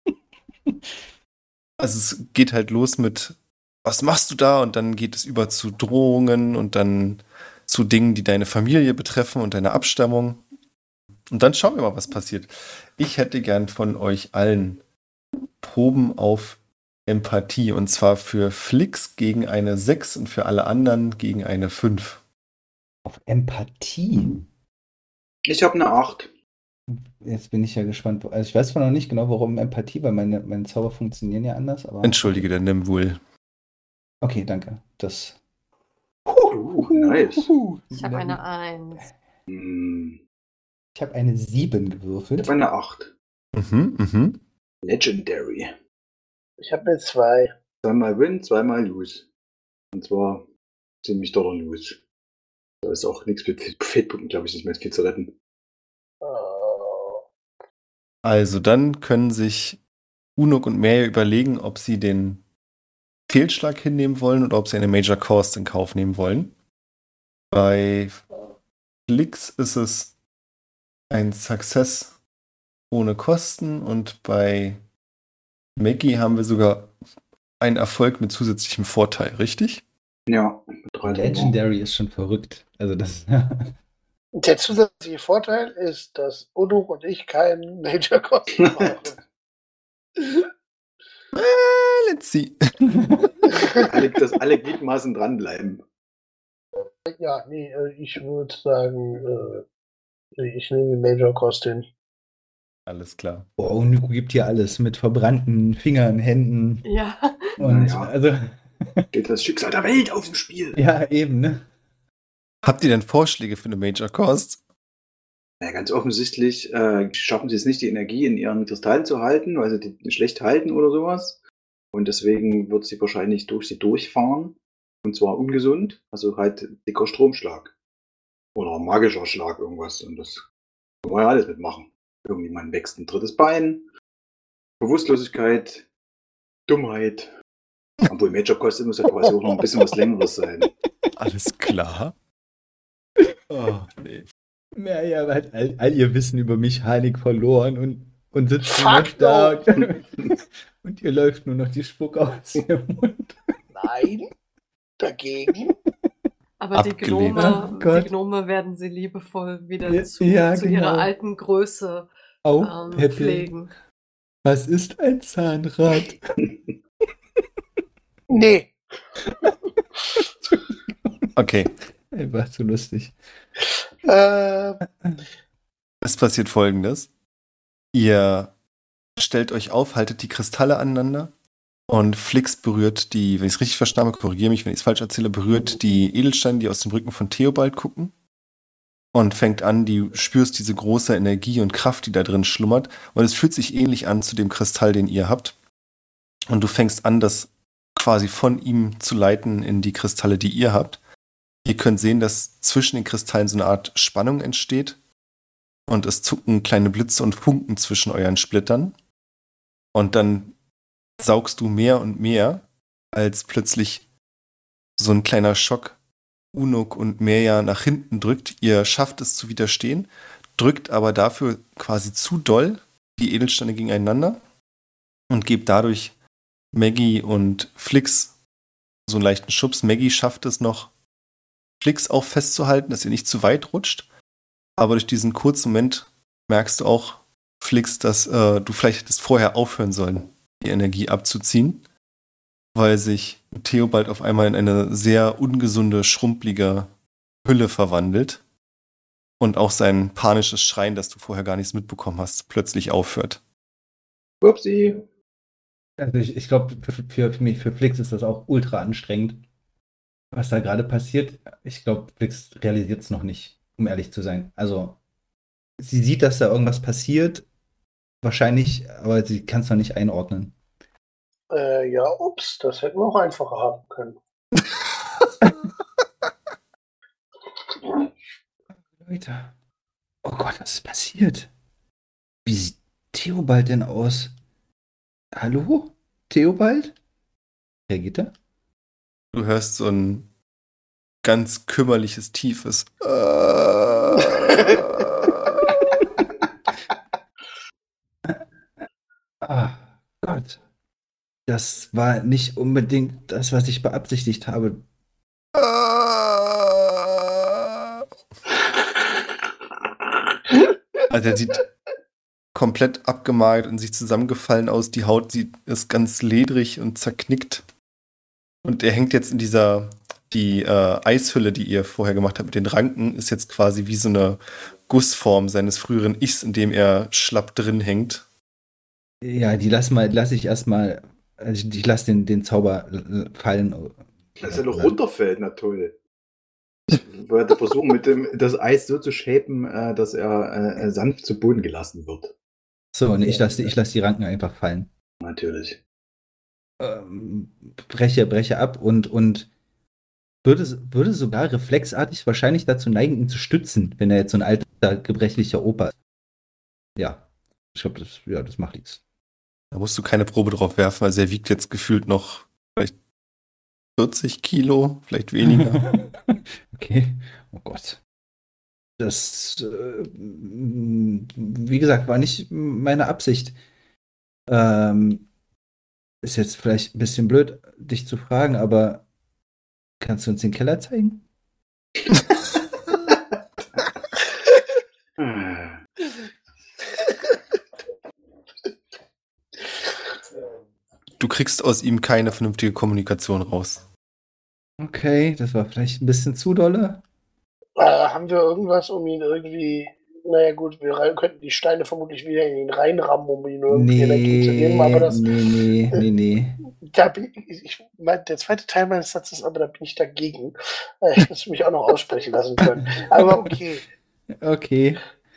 Also es geht halt los mit, was machst du da? Und dann geht es über zu Drohungen und dann zu Dingen, die deine Familie betreffen und deine Abstammung. Und dann schauen wir mal, was passiert. Ich hätte gern von euch allen Proben auf Empathie. Und zwar für Flix gegen eine 6 und für alle anderen gegen eine 5. Auf Empathie. Ich habe eine 8. Jetzt bin ich ja gespannt. Also ich weiß zwar noch nicht genau, warum Empathie, weil meine Zauber funktionieren ja anders, aber. Entschuldige, der Nimwohl. Okay, danke. Das. Nice. Ich habe eine 1. Ich habe eine 7 Ich gewürfelt. habe eine 8. Mhm. Legendary. Ich habe eine 2. Zweimal Win, zweimal Lose. Und zwar ziemlich doller Lose. Da ist auch nichts mit Fehlpunkten, glaube ich, nicht mehr viel zu retten. Oh. Also dann können sich Unuk und Merja überlegen, ob sie den Fehlschlag hinnehmen wollen oder ob sie eine Major Cost in Kauf nehmen wollen. Bei Flix ist es ein Success ohne Kosten und bei Maggie haben wir sogar einen Erfolg mit zusätzlichem Vorteil, richtig? Ja, mit 3 Legendary ist schon verrückt. Also das. Der zusätzliche Vorteil ist, dass Unuk und ich keinen Major-Kosten brauchen. Let's see. Dass alle Gliedmaßen dranbleiben. Ja, nee, ich würde sagen, ich nehme die Major-Kost hin. Alles klar. Boah, Unuku gibt hier alles mit verbrannten Fingern, Händen Ja. und Naja. also Steht das Schicksal der Welt auf dem Spiel. ja, eben, ne? Habt ihr denn Vorschläge für eine Major Cost? Ja, ganz offensichtlich schaffen sie es nicht, die Energie in ihren Kristallen zu halten, weil sie die schlecht halten oder sowas. Und deswegen wird sie wahrscheinlich durch sie durchfahren. Und zwar ungesund, also halt dicker Stromschlag. Oder magischer Schlag, irgendwas. Und das können wir ja alles mitmachen. Irgendjemand wächst ein drittes Bein, Bewusstlosigkeit, Dummheit. Obwohl Major Cost muss ja quasi auch noch ein bisschen was Längeres sein. Alles klar. Oh, nee. Merja hat all ihr Wissen über Mechanik verloren und sitzt Fuck nur da. Und ihr läuft nur noch die Spucke aus ihrem Mund. Nein. Dagegen. Aber Abgelehnt. Oh Gott. die Gnome werden sie liebevoll wieder Ja, zu ja, ihrer genau. alten Größe Pepe, pflegen. was ist ein Zahnrad? Nee. Okay, Ey, war zu lustig. es passiert Folgendes. Ihr stellt euch auf, haltet die Kristalle aneinander und Flix berührt die, wenn ich es richtig verstanden habe, korrigiere mich, wenn ich es falsch erzähle, berührt die Edelsteine, die aus dem Rücken von Theobald gucken und fängt an, du spürst diese große Energie und Kraft, die da drin schlummert und es fühlt sich ähnlich an zu dem Kristall, den ihr habt und du fängst an, das quasi von ihm zu leiten in die Kristalle, die ihr habt. Ihr könnt sehen, dass zwischen den Kristallen so eine Art Spannung entsteht und es zucken kleine Blitze und Funken zwischen euren Splittern und dann saugst du mehr und mehr, als plötzlich so ein kleiner Schock Unuk und Merja nach hinten drückt. Ihr schafft es zu widerstehen, drückt aber dafür quasi zu doll die Edelsteine gegeneinander und gebt dadurch Maggie und Flix so einen leichten Schubs. Maggie schafft es noch, Flix auch festzuhalten, dass ihr nicht zu weit rutscht. Aber durch diesen kurzen Moment merkst du auch, Flix, dass du vielleicht hättest vorher aufhören sollen, die Energie abzuziehen, weil sich Theobald auf einmal in eine sehr ungesunde, schrumpelige Hülle verwandelt und auch sein panisches Schreien, das du vorher gar nichts mitbekommen hast, plötzlich aufhört. Upsi. Also ich glaube, für mich, für Flix ist das auch ultra anstrengend, was da gerade passiert. Ich glaube, Flix realisiert es noch nicht, um ehrlich zu sein. Also, sie sieht, dass da irgendwas passiert, wahrscheinlich, aber sie kann es noch nicht einordnen. Ja, ups, das hätten wir auch einfacher haben können. Leute, oh Gott, was ist passiert? Wie sieht Theobald denn aus? Hallo? Theobald? Reagiert er? Du hörst so ein ganz kümmerliches, tiefes Ah, Gott. Das war nicht unbedingt das, was ich beabsichtigt habe. Also er sieht komplett abgemagert und sich zusammengefallen aus. Die Haut ist ganz ledrig und zerknickt. Und er hängt jetzt in die Eishülle, die ihr vorher gemacht habt mit den Ranken, ist jetzt quasi wie so eine Gussform seines früheren Ichs, in dem er schlapp drin hängt. Ja, die lasse ich erstmal. Also ich lasse den Zauber fallen. Dass er noch runterfällt, na toll. Ich werde versuchen, das Eis so zu shapen, dass er sanft zu Boden gelassen wird. So, und ich lasse die Ranken einfach fallen. Natürlich. Breche ab und würde sogar reflexartig wahrscheinlich dazu neigen, ihn zu stützen, wenn er jetzt so ein alter, gebrechlicher Opa ist. Ja, ich glaube, das macht nichts. Da musst du keine Probe drauf werfen, also er wiegt jetzt gefühlt noch vielleicht 40 Kilo, vielleicht weniger. Okay, oh Gott. Das, wie gesagt, war nicht meine Absicht. Ist jetzt vielleicht ein bisschen blöd, dich zu fragen, aber kannst du uns den Keller zeigen? Du kriegst aus ihm keine vernünftige Kommunikation raus. Okay, das war vielleicht ein bisschen zu dolle. Haben wir irgendwas, um ihn irgendwie. Naja, gut, wir könnten die Steine vermutlich wieder in ihn reinrammen, um ihn irgendwie Energie zu geben, aber das. Nee. Da bin der zweite Teil meines Satzes, aber da bin ich dagegen. Ich hätte es mich auch noch aussprechen lassen können. Aber okay. Okay.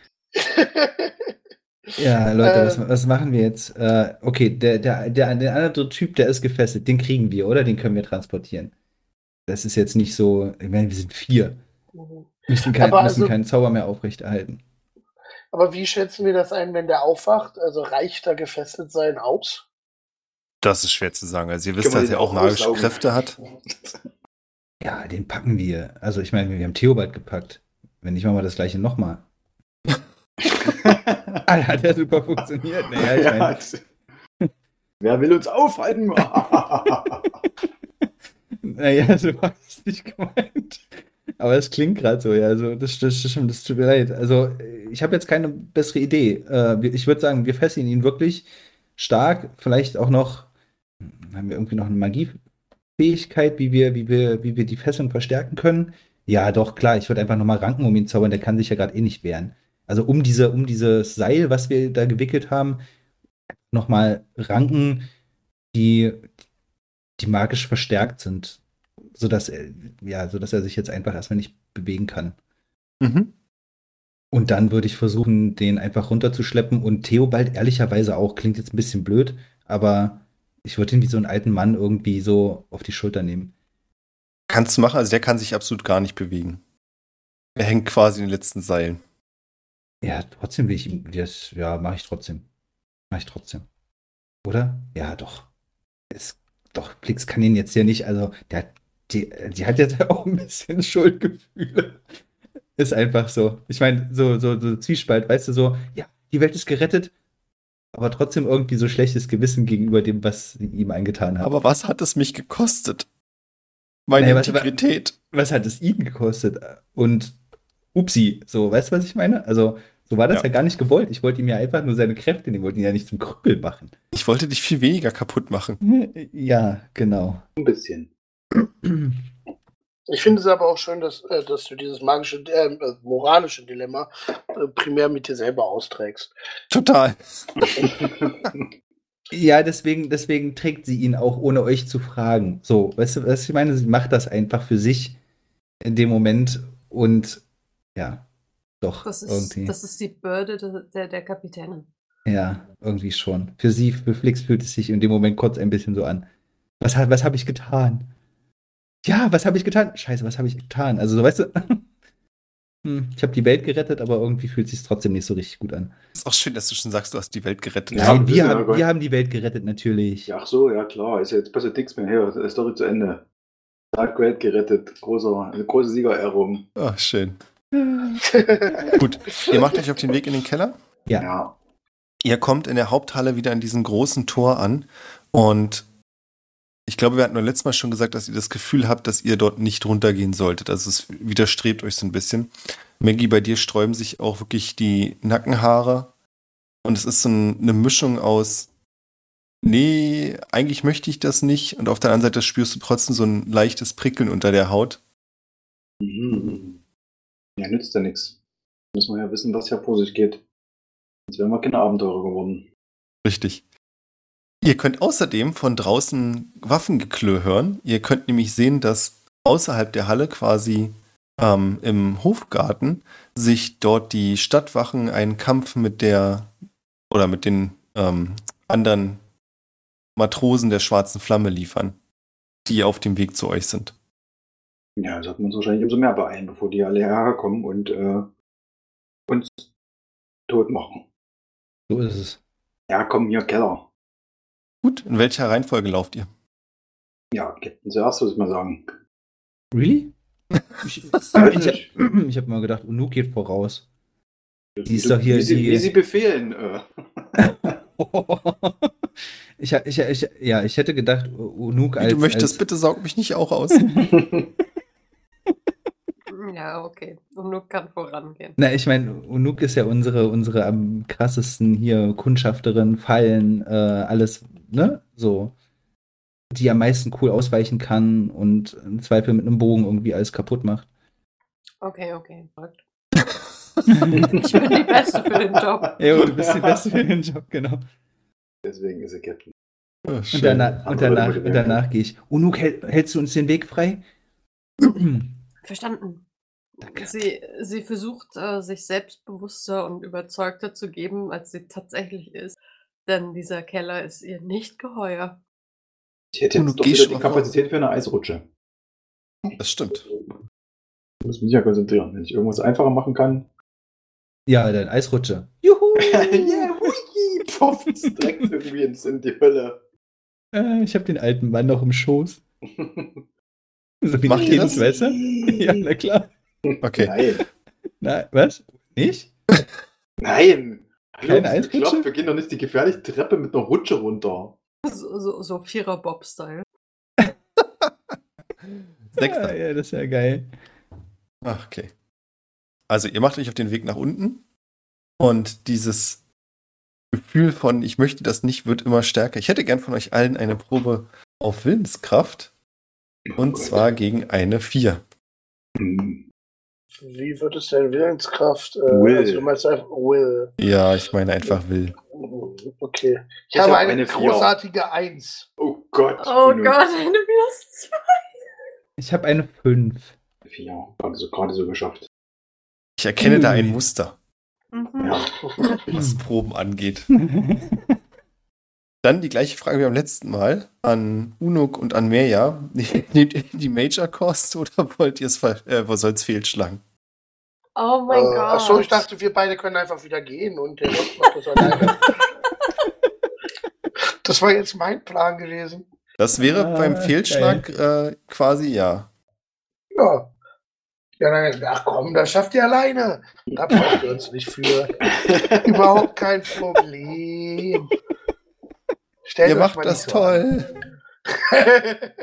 Ja, Leute, was machen wir jetzt? Okay, der andere Typ, der ist gefesselt, den kriegen wir, oder? Den können wir transportieren. Das ist jetzt nicht so, ich meine, wir sind 4. Müssen keinen Zauber mehr aufrechterhalten. Aber wie schätzen wir das ein, wenn der aufwacht? Also reicht da gefesselt sein aus? Das ist schwer zu sagen. Also ihr wisst, dass er auch magische Kräfte hat. Ja, den packen wir. Also ich meine, wir haben Theobald gepackt. Wenn nicht, machen wir das gleiche nochmal. Hat der super funktioniert. Naja, ich meine, Wer will uns aufhalten? Naja, so war es nicht gemeint. Aber es klingt gerade so, ja. Also, das stimmt, das tut mir leid. Also, ich habe jetzt keine bessere Idee. Ich würde sagen, wir fesseln ihn wirklich stark. Vielleicht auch noch, haben wir irgendwie noch eine Magiefähigkeit, wie wir die Fesseln verstärken können? Ja, doch, klar. Ich würde einfach nochmal Ranken um ihn zaubern. Der kann sich ja gerade eh nicht wehren. Also, um dieses Seil, was wir da gewickelt haben, nochmal Ranken, die magisch verstärkt sind, sodass er sich jetzt einfach erstmal nicht bewegen kann. Mhm. Und dann würde ich versuchen, den einfach runterzuschleppen und Theobald ehrlicherweise auch, klingt jetzt ein bisschen blöd, aber ich würde ihn wie so einen alten Mann irgendwie so auf die Schulter nehmen. Kannst du machen, also der kann sich absolut gar nicht bewegen. Er hängt quasi in den letzten Seilen. Ja, trotzdem will ich ihm das, ja, mache ich trotzdem. Oder? Ja, doch. Doch, Plix kann ihn jetzt ja nicht, also die hat jetzt auch ein bisschen Schuldgefühle. Ist einfach so. Ich meine, so Zwiespalt, weißt du, so, ja, die Welt ist gerettet, aber trotzdem irgendwie so schlechtes Gewissen gegenüber dem, was sie ihm angetan haben. Aber was hat es mich gekostet? Meine Naja, Integrität. Was hat es ihn gekostet? Und upsi, so, weißt du, was ich meine? Also, so war das ja gar nicht gewollt. Ich wollte ihm ja einfach nur seine Kräfte nehmen, wollte ihn ja nicht zum Krüppel machen. Ich wollte dich viel weniger kaputt machen. Ja, genau. Ein bisschen. Ich finde es aber auch schön, dass du dieses moralische Dilemma primär mit dir selber austrägst. Total. Ja, deswegen trägt sie ihn auch, ohne euch zu fragen. So, weißt du, was ich meine? Sie macht das einfach für sich in dem Moment und ja, doch, irgendwie. Das ist die Bürde der Kapitänin. Ja, irgendwie schon. Für Flix fühlt es sich in dem Moment kurz ein bisschen so an. Was habe ich getan? Ja, was habe ich getan? Scheiße, was habe ich getan? Also, so, weißt du, ich habe die Welt gerettet, aber irgendwie fühlt es sich trotzdem nicht so richtig gut an. Ist auch schön, dass du schon sagst, du hast die Welt gerettet. Ja, Nein, wir wir haben die Welt gerettet, natürlich. Ja, ach so, ja klar. Ist ja jetzt passiert nichts mehr. Hier, Story zu Ende. Dark Welt gerettet. Eine große Siegerehrung. Oh, schön. Gut, ihr macht euch auf den Weg in den Keller. Ja. Ihr kommt in der Haupthalle wieder an diesem großen Tor an und ich glaube, wir hatten nur letztes Mal schon gesagt, dass ihr das Gefühl habt, dass ihr dort nicht runtergehen solltet. Also es widerstrebt euch so ein bisschen. Maggie, bei dir sträuben sich auch wirklich die Nackenhaare und es ist so eine Mischung aus nee, eigentlich möchte ich das nicht und auf der anderen Seite spürst du trotzdem so ein leichtes Prickeln unter der Haut. Mhm. Ja, nützt ja nichts. Müssen wir ja wissen, was hier vor sich geht. Sonst wären wir keine Abenteurer geworden. Richtig. Ihr könnt außerdem von draußen Waffengeklirr hören. Ihr könnt nämlich sehen, dass außerhalb der Halle quasi im Hofgarten sich dort die Stadtwachen einen Kampf mit den anderen Matrosen der Schwarzen Flamme liefern, die auf dem Weg zu euch sind. Ja, sollten wir uns wahrscheinlich umso mehr beeilen, bevor die alle herkommen und uns tot machen. So ist es. Ja, komm, hier, Keller. Gut, in welcher Reihenfolge lauft ihr? Ja, Captain zuerst, würde ich mal sagen. Really? Ich habe mal gedacht, Unuk geht voraus. Die ist doch hier Wie sie befehlen. Ich hätte gedacht, Unuk Wie du möchtest, bitte saug mich nicht auch aus. Ja, okay. Unuk kann vorangehen. Na, ich meine, Unuk ist ja unsere am krassesten hier Kundschafterin, Fallen, alles, ne? So. Die am meisten cool ausweichen kann und im Zweifel mit einem Bogen irgendwie alles kaputt macht. Okay. Folgt. Ich bin die Beste für den Job. Ja, du bist die Beste für den Job, genau. Deswegen ist er Captain. Oh, Und danach gehe ich. Unuk, hältst du uns den Weg frei? Verstanden. Danke. Sie versucht, sich selbstbewusster und überzeugter zu geben, als sie tatsächlich ist. Denn dieser Keller ist ihr nicht geheuer. Ich hätte jetzt doch wieder die Kapazität für eine Eisrutsche. Das stimmt. Ich muss mich ja konzentrieren. Wenn ich irgendwas einfacher machen kann. Ja, dann Eisrutsche. Juhu! Yeah, hui! Pfoff, direkt irgendwie in die Hölle. Ich habe den alten Mann noch im Schoß. So wie Macht ihr das? Weißt du? Ja, na klar. Okay. Nein. Na, was? Nicht? Nein. Keine Eisrutsche? Wir gehen doch nicht die gefährliche Treppe mit einer Rutsche runter. So Vierer-Bob-Style. Sechster. Ja, das ist ja geil. Ach, okay. Also ihr macht euch auf den Weg nach unten und dieses Gefühl von, ich möchte das nicht, wird immer stärker. Ich hätte gern von euch allen eine Probe auf Willenskraft und zwar gegen eine 4. Wie wird es denn Willenskraft? Will. Also du meinst einfach Will. Ja, ich meine einfach Will. Okay. Ich Ich habe hab eine eine 4. großartige 1. Oh Gott. Oh Uno. Gott, eine plus 2. Ich habe eine 5. 4. Also gerade so geschafft. Ich erkenne da ein Muster, Mhm. Ja. was Proben angeht. Dann die gleiche Frage wie beim letzten Mal an Unuk und an Merja. Nehmt ihr die Major Cost oder wollt ihr es soll's fehlschlagen? Oh mein Gott. Achso, ich dachte, wir beide können einfach wieder gehen und der Rest macht das alleine. Das war jetzt mein Plan gewesen. Das wäre beim geil. Fehlschlag quasi ja. Ja. Ja, dann, ach komm, das schafft ihr alleine. Da braucht ihr uns nicht für. Überhaupt kein Problem. Stellt Ihr euch macht mal das nicht so an. toll.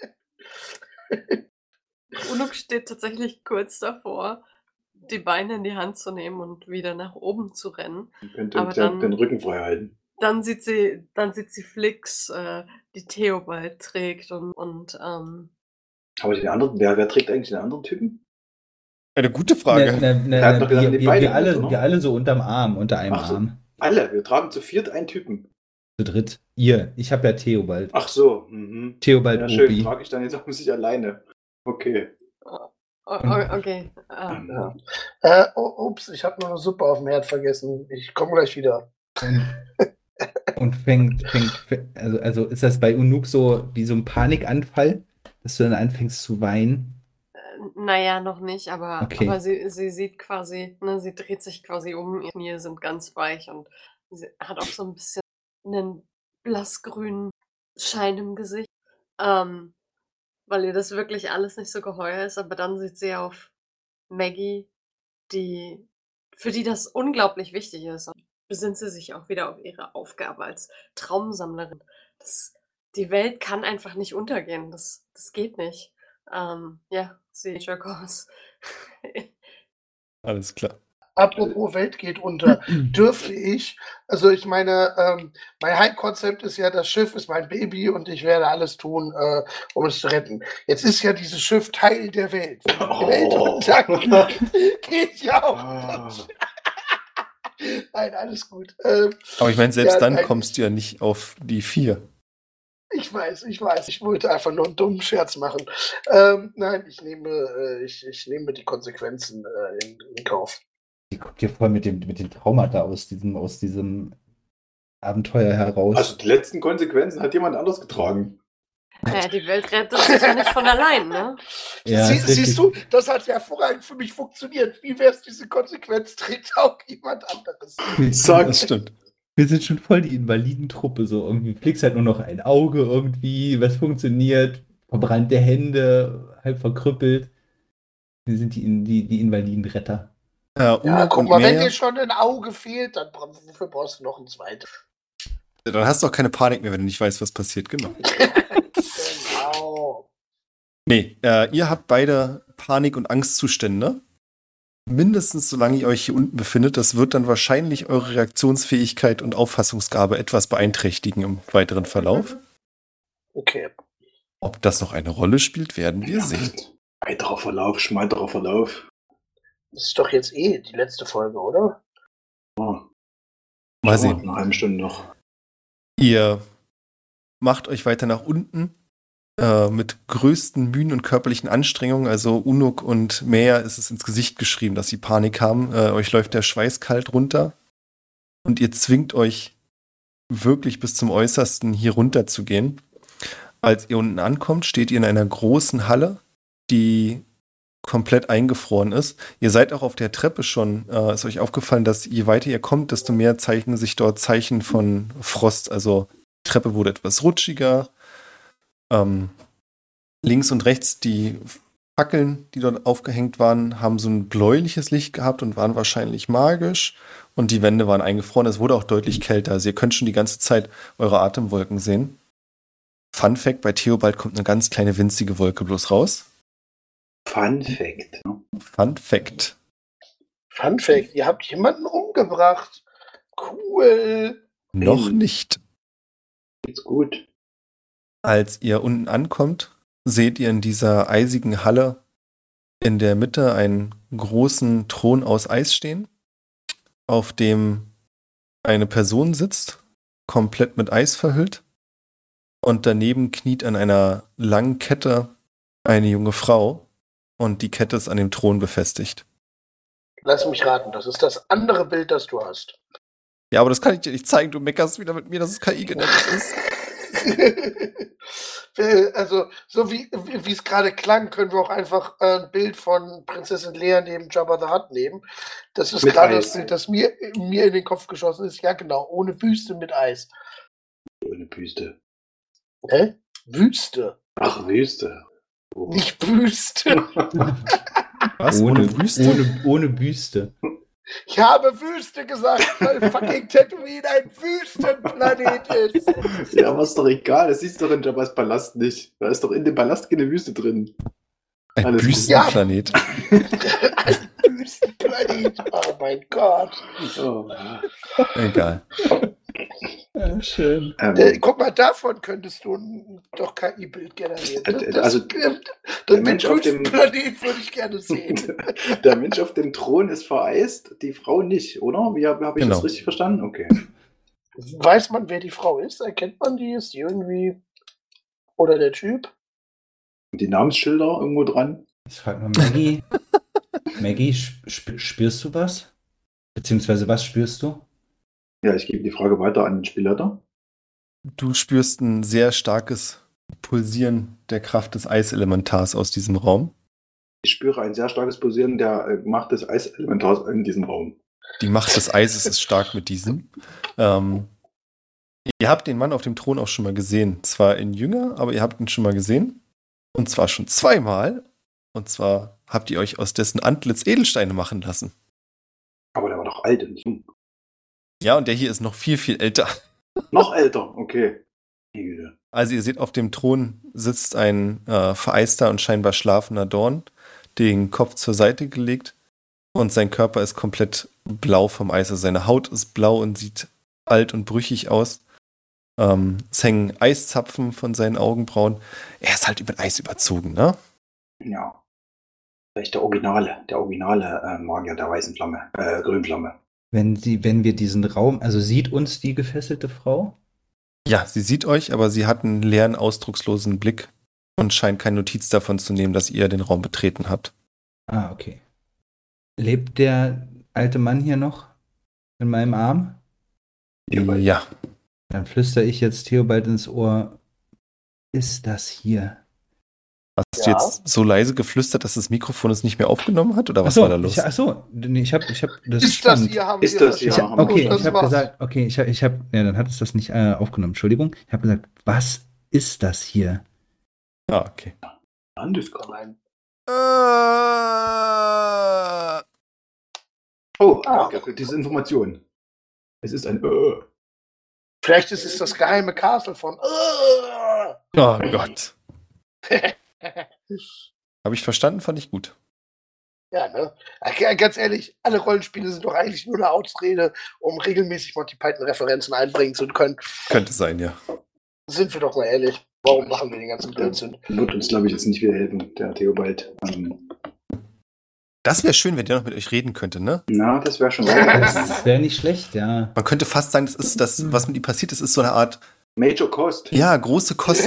Unuk steht tatsächlich kurz davor, die Beine in die Hand zu nehmen und wieder nach oben zu rennen. Ihr könnt Aber uns dann- den Rücken frei halten. Dann sieht sie Flix, die Theobald trägt und Aber den anderen, wer trägt eigentlich den anderen Typen? Eine gute Frage. Er hat doch gesagt, die Beine mit, oder? Wir alle so unterm Arm, unter einem Ach so. Arm. Alle, wir tragen zu viert einen Typen. Zu dritt. Ihr. Ich habe ja Theobald. Ach so. Mhm. Theobald Ja, schön. Obi. Trage ich dann jetzt auch sich alleine. Okay. okay. Ups, ich habe noch eine Suppe auf dem Herd vergessen. Ich komme gleich wieder. Und also ist das bei Unuk so wie so ein Panikanfall, dass du dann anfängst zu weinen? Naja, noch nicht, aber, Okay. aber sie sieht quasi, ne, sie dreht sich quasi um, ihre Knie sind ganz weich und sie hat auch so ein bisschen einen blassgrünen Schein im Gesicht, weil ihr das wirklich alles nicht so geheuer ist, aber dann sieht sie auf Maggie, für die das unglaublich wichtig ist, und besinnt sie sich auch wieder auf ihre Aufgabe als Traumsammlerin. Die Welt kann einfach nicht untergehen, das geht nicht. Ja, sie Course. Alles klar. Apropos Welt geht unter. Dürfte ich, also ich meine, mein Heimkonzept ist ja, das Schiff ist mein Baby und ich werde alles tun, um es zu retten. Jetzt ist ja dieses Schiff Teil der Welt. Wenn die Welt untergeht, geht ja auch das. Nein, alles gut. Aber ich meine, selbst Ja, dann nein. kommst du ja nicht auf die 4. Ich weiß. Ich wollte einfach nur einen dummen Scherz machen. Nein, ich nehme die Konsequenzen in Kauf. Die kommt hier voll mit den Traumata aus diesem Abenteuer heraus. Also die letzten Konsequenzen hat jemand anders getragen. Naja, die Welt rettet sich ja nicht von allein, ne? Ja, ist richtig. Siehst du, das hat hervorragend für mich funktioniert. Wie wär's, diese Konsequenz trägt auch jemand anderes? Das stimmt. Wir sind schon voll die Invalidentruppe, so irgendwie. Flix hat nur noch ein Auge irgendwie, was funktioniert, verbrannte Hände, halb verkrüppelt. Wir sind die Invalidenretter. Ja, Unuk guck und mal, wenn Merja, dir schon ein Auge fehlt, dann wofür brauchst du noch ein zweites? dann hast du auch keine Panik mehr, wenn du nicht weißt, was passiert. Genau. Genau. Nee, ihr habt beide Panik- und Angstzustände. Mindestens solange ihr euch hier unten befindet. Das wird dann wahrscheinlich eure Reaktionsfähigkeit und Auffassungsgabe etwas beeinträchtigen im weiteren Verlauf. Okay. Ob das noch eine Rolle spielt, werden wir sehen. Weiterer Verlauf, schmalterer Verlauf. Das ist doch jetzt die letzte Folge, oder? Mal sehen. Eine halbe Stunde noch. Ihr macht euch weiter nach unten mit größten Mühen und körperlichen Anstrengungen. Also Unuk und Merja ist es ins Gesicht geschrieben, dass sie Panik haben. Euch läuft der Schweiß kalt runter und ihr zwingt euch wirklich bis zum Äußersten hier runter zu gehen. Als ihr unten ankommt, steht ihr in einer großen Halle, die komplett eingefroren ist. Ihr seid auch auf der Treppe schon. Ist euch aufgefallen, dass je weiter ihr kommt, desto mehr zeichnen sich dort Zeichen von Frost. Also die Treppe wurde etwas rutschiger. Links und rechts die Fackeln, die dort aufgehängt waren, haben so ein bläuliches Licht gehabt und waren wahrscheinlich magisch. Und die Wände waren eingefroren. Es wurde auch deutlich kälter. Also ihr könnt schon die ganze Zeit eure Atemwolken sehen. Fun Fact, bei Theobald kommt eine ganz kleine winzige Wolke bloß raus. Fun Fact. Fun Fact. Fun Fact, ihr habt jemanden umgebracht. Cool. Noch nicht. Geht's gut. Als ihr unten ankommt, seht ihr in dieser eisigen Halle in der Mitte einen großen Thron aus Eis stehen, auf dem eine Person sitzt, komplett mit Eis verhüllt. Und daneben kniet an einer langen Kette eine junge Frau und die Kette ist an dem Thron befestigt. Lass mich raten, das ist das andere Bild, das du hast. Ja, aber das kann ich dir nicht zeigen. Du meckerst wieder mit mir, dass es KI generiert ist. Also, so wie es gerade klang, können wir auch einfach ein Bild von Prinzessin Lea neben Jabba the Hutt nehmen. Das ist Mit gerade Eis. das Bild, das mir in den Kopf geschossen ist. Ja, genau, ohne Büste mit Eis. Ohne Büste. Hä? Wüste, Ach, Wüste. Oh. nicht Büste. Was? Ohne Wüste? Ohne Büste. Ich habe Wüste gesagt, weil fucking Tatooine ein Wüstenplanet ist. Ja, aber ist doch egal. Das siehst du doch in Jabbas Palast nicht. Da ist doch in dem Palast keine Wüste drin. Ein Alles gut. Wüstenplanet. Ein Wüstenplanet, oh mein Gott. Oh. Egal. Ja, schön. Guck mal, davon könntest du doch KI-Bild generieren. Das Mensch auf dem- Planet würde ich gerne sehen. Der Mensch auf dem Thron ist vereist, die Frau nicht, oder? Wie hab ich Genau. das richtig verstanden? Okay. Weiß man, wer die Frau ist? Erkennt man die? Ist die irgendwie... Oder der Typ? Und die Namensschilder irgendwo dran? Ich frage mal Maggie. Maggie, spürst du was? Beziehungsweise was spürst du? Ja, ich gebe die Frage weiter an den Spielleiter. Du spürst ein sehr starkes Pulsieren der Kraft des Eiselementars aus diesem Raum. Ich spüre ein sehr starkes Pulsieren der Macht des Eiselementars in diesem Raum. Die Macht des Eises ist stark mit diesem. Ihr habt den Mann auf dem Thron auch schon mal gesehen. Zwar in jünger, aber ihr habt ihn schon mal gesehen. Und zwar schon zweimal. Und zwar habt ihr euch aus dessen Antlitz Edelsteine machen lassen. Aber der war doch alt und jung. Ja, und der hier ist noch viel, viel älter. Noch älter, okay. Also ihr seht, auf dem Thron sitzt ein vereister und scheinbar schlafender Dorn, den Kopf zur Seite gelegt und sein Körper ist komplett blau vom Eis. Also seine Haut ist blau und sieht alt und brüchig aus. Es hängen Eiszapfen von seinen Augenbrauen. Er ist halt mit Eis überzogen, ne? Ja. Vielleicht der originale Magier der weißen Flamme, Grünflamme. Wenn wir diesen Raum, also sieht uns die gefesselte Frau? Ja, sie sieht euch, aber sie hat einen leeren, ausdruckslosen Blick und scheint keine Notiz davon zu nehmen, dass ihr den Raum betreten habt. Ah, okay. Lebt der alte Mann hier noch in meinem Arm? Ja. Dann flüstere ich jetzt Theobald ins Ohr. Ist das hier? Hast du jetzt so leise geflüstert, dass das Mikrofon es nicht mehr aufgenommen hat? Oder was Achso, war da los? Ich hab, das Ist das spannend. hier? Haben Ist wir das hier? verstanden? Haben wir Okay, Das ich habe war's. gesagt, okay, ja, dann hat es das nicht aufgenommen, Entschuldigung. Ich habe gesagt, was ist das hier? Ah, okay. Nein. Oh, danke für diese Information. Es ist ein Vielleicht ist es das geheime Castle von... Oh Gott. Habe ich verstanden, fand ich gut. Ja, ne? Ganz ehrlich, alle Rollenspiele sind doch eigentlich nur eine Ausrede, um regelmäßig Monty Python-Referenzen einbringen zu können. Könnte sein, ja. Sind wir doch mal ehrlich. Warum machen wir den ganzen Blödsinn? Wird uns, glaube ich, jetzt nicht wieder helfen, der Theobald. Das wäre schön, wenn der noch mit euch reden könnte, ne? Na, das wäre schon Das wäre nicht schlecht, ja. Man könnte fast sagen, das ist das, was mit ihm passiert ist, ist so eine Art, Major Cost. ja, große Kost.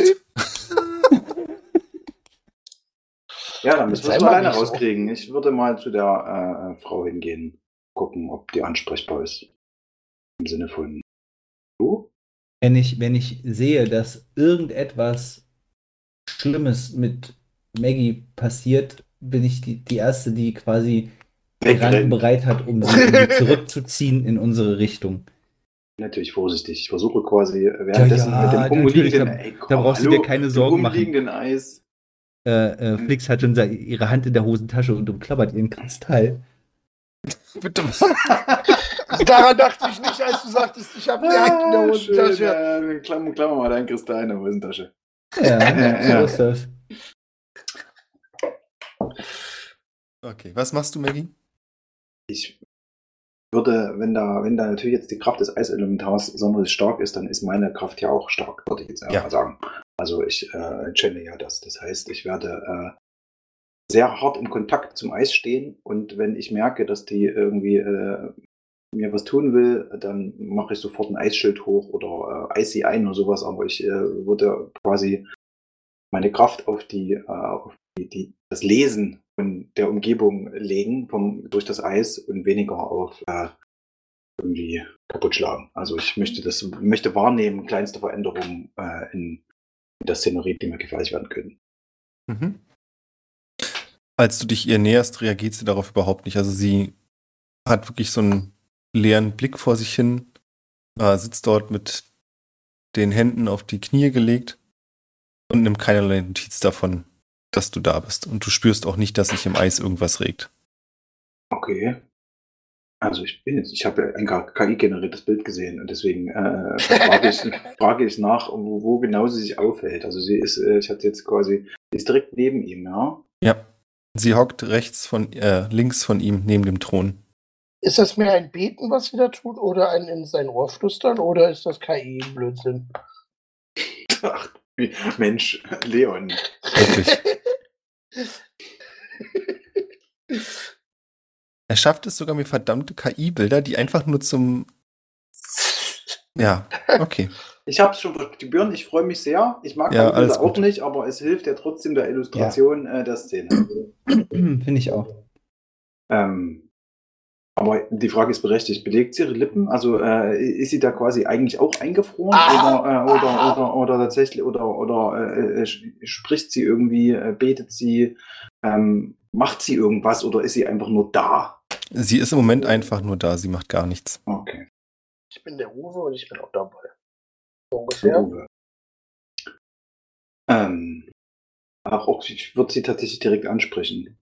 Ja, dann müssen wir Sei es mal alleine nicht so. rauskriegen. Ich würde mal zu der Frau hingehen, gucken, ob die ansprechbar ist. Im Sinne von du? Wenn ich sehe, dass irgendetwas Schlimmes mit Maggie passiert, bin ich die Erste, die quasi Ranken Wegrennen. bereit hat, um sie irgendwie zurückzuziehen in unsere Richtung. Natürlich vorsichtig. Ich versuche quasi währenddessen Ja, mit dem natürlich, umliegenden da brauchst du dir keine Sorgen machen. umliegenden Eis Flix hat schon ihre Hand in der Hosentasche und umklammert ihren Kristall. Bitte. Daran dachte ich nicht, als du sagtest, ich habe die Hand in der Hosentasche. Klammer mal deinen Kristall in der Hosentasche. Ja, so ist das. Okay, was machst du, Maggie? Ich würde, wenn da natürlich jetzt die Kraft des Eiselementars sonderlich stark ist, dann ist meine Kraft ja auch stark, würde ich jetzt mal sagen. Also ich channel ja das. Das heißt, ich werde sehr hart im Kontakt zum Eis stehen und wenn ich merke, dass die irgendwie mir was tun will, dann mache ich sofort ein Eisschild hoch oder eis sie ein oder sowas, aber ich würde quasi meine Kraft auf das Lesen von der Umgebung legen durch das Eis und weniger auf irgendwie kaputt schlagen. Also ich möchte wahrnehmen, kleinste Veränderungen in der Szenerie, die mir gefährlich werden können. Mhm. Als du dich ihr näherst, reagiert sie darauf überhaupt nicht. Also sie hat wirklich so einen leeren Blick vor sich hin, sitzt dort mit den Händen auf die Knie gelegt und nimmt keinerlei Notiz davon, dass du da bist. Und du spürst auch nicht, dass sich im Eis irgendwas regt. Okay. Also ich habe ja ein KI-generiertes Bild gesehen und deswegen frage ich nach, wo genau sie sich aufhält. Also sie ist direkt neben ihm, ja? Ja. Sie hockt links von ihm neben dem Thron. Ist das mehr ein Beten, was sie da tut, oder ein in sein Ohr flüstern, oder ist das KI-Blödsinn? Ach, Mensch, Leon. Wirklich. Er schafft es sogar mir verdammte KI-Bilder, die einfach nur zum... Ja, okay. Ich hab's schon verspürt, ich freue mich sehr. Ich mag Ja, alles auch gut. nicht, aber es hilft ja trotzdem der Illustration der Szene. Finde ich auch. Aber die Frage ist berechtigt. Belegt sie ihre Lippen? Also ist sie da quasi eigentlich auch eingefroren? Oder tatsächlich, oder spricht sie irgendwie, betet sie, macht sie irgendwas oder ist sie einfach nur da? Sie ist im Moment einfach nur da, sie macht gar nichts. Okay. Ich bin der Uwe und ich bin auch dabei. So ungefähr. Uwe. Auch ich würde sie tatsächlich direkt ansprechen.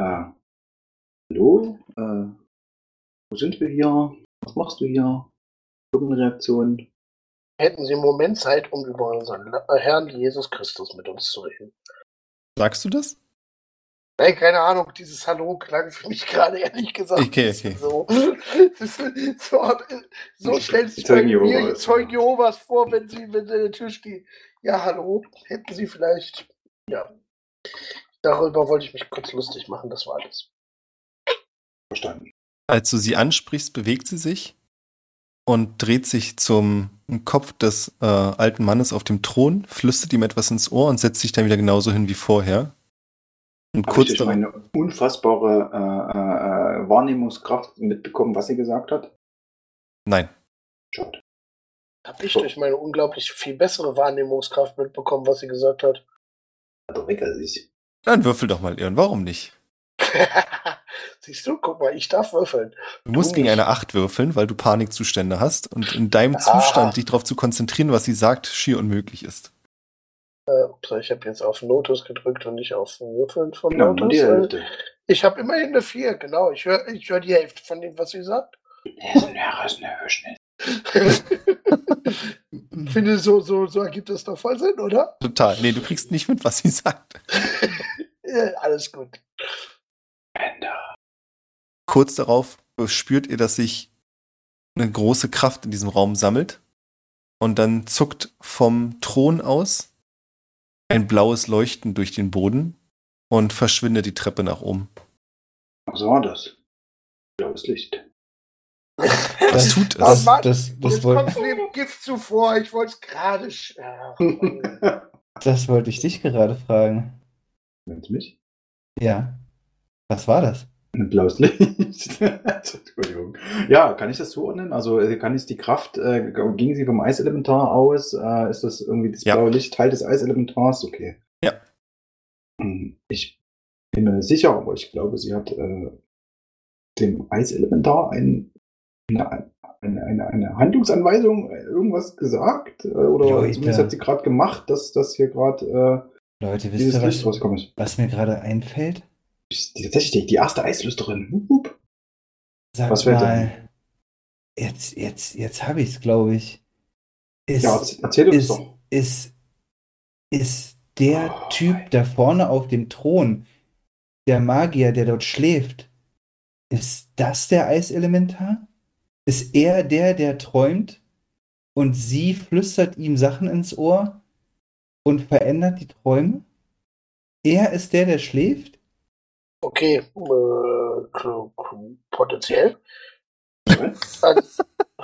Hallo? Wo sind wir hier? Was machst du hier? Irgendeine Reaktion? Hätten Sie einen Moment Zeit, um über unseren Herrn Jesus Christus mit uns zu reden? Sagst du das? Nein, keine Ahnung, dieses Hallo klang für mich gerade ehrlich gesagt Okay. so stellt sich Zeugen mir Jehovas. Zeugen Jehovas vor, wenn sie an der Tür stehen. Ja, hallo, hätten Sie vielleicht... Ja, darüber wollte ich mich kurz lustig machen, das war alles. Verstanden. Als du sie ansprichst, bewegt sie sich und dreht sich zum Kopf des alten Mannes auf dem Thron, flüstert ihm etwas ins Ohr und setzt sich dann wieder genauso hin wie vorher. Und Habe kurz ich durch meine unfassbare Wahrnehmungskraft mitbekommen, was sie gesagt hat? Nein. Schade. Habe ich durch meine unglaublich viel bessere Wahrnehmungskraft mitbekommen, was sie gesagt hat? Also wecker sich. Dann würfel doch mal, Leon. Warum nicht? Siehst du, guck mal, ich darf würfeln. Du musst gegen eine 8 würfeln, weil du Panikzustände hast und in deinem Zustand dich darauf zu konzentrieren, was sie sagt, schier unmöglich ist. Ich habe jetzt auf Notus gedrückt und nicht auf Würfeln von Genau, Notus. die Hälfte. Ich habe immerhin eine 4, genau. Ich hör die Hälfte von dem, was sie sagt. Ich finde, so ergibt das doch voll Sinn, oder? Total. Nee, du kriegst nicht mit, was sie sagt. Alles gut. Kurz darauf spürt ihr, dass sich eine große Kraft in diesem Raum sammelt und dann zuckt vom Thron aus ein blaues Leuchten durch den Boden und verschwindet die Treppe nach oben. Was war das? Blaues Licht. Was tut es? Das Das kommt dem Gift zuvor. Ich wollte es gerade... Das wollte ich dich gerade fragen. Meinst du mich? Ja. Was war das? Ein blaues Licht. Entschuldigung. Ja, kann ich das zuordnen? Also kann ich die Kraft, ging sie vom Eiselementar aus? Ist das irgendwie das blaue Licht Teil des Eiselementars? Okay. Ja. Ich bin mir nicht sicher, aber ich glaube, sie hat dem Eiselementar eine Handlungsanweisung, irgendwas gesagt? Oder Leute. zumindest hat sie gerade gemacht, dass das hier gerade Leute, wisst Dieses ihr, Licht rausgekommen ist. was mir gerade einfällt? Tatsächlich die erste Eisflüsterin. Hup, hup. Sag Was fällt dir mal, jetzt habe ich es, glaube ich. Ja, Ist, erzähl uns ist, doch. ist der Typ da vorne auf dem Thron, der Magier, der dort schläft, ist das der Eiselementar? Ist er der träumt und sie flüstert ihm Sachen ins Ohr und verändert die Träume? Er ist der schläft? Okay, potenziell. Was?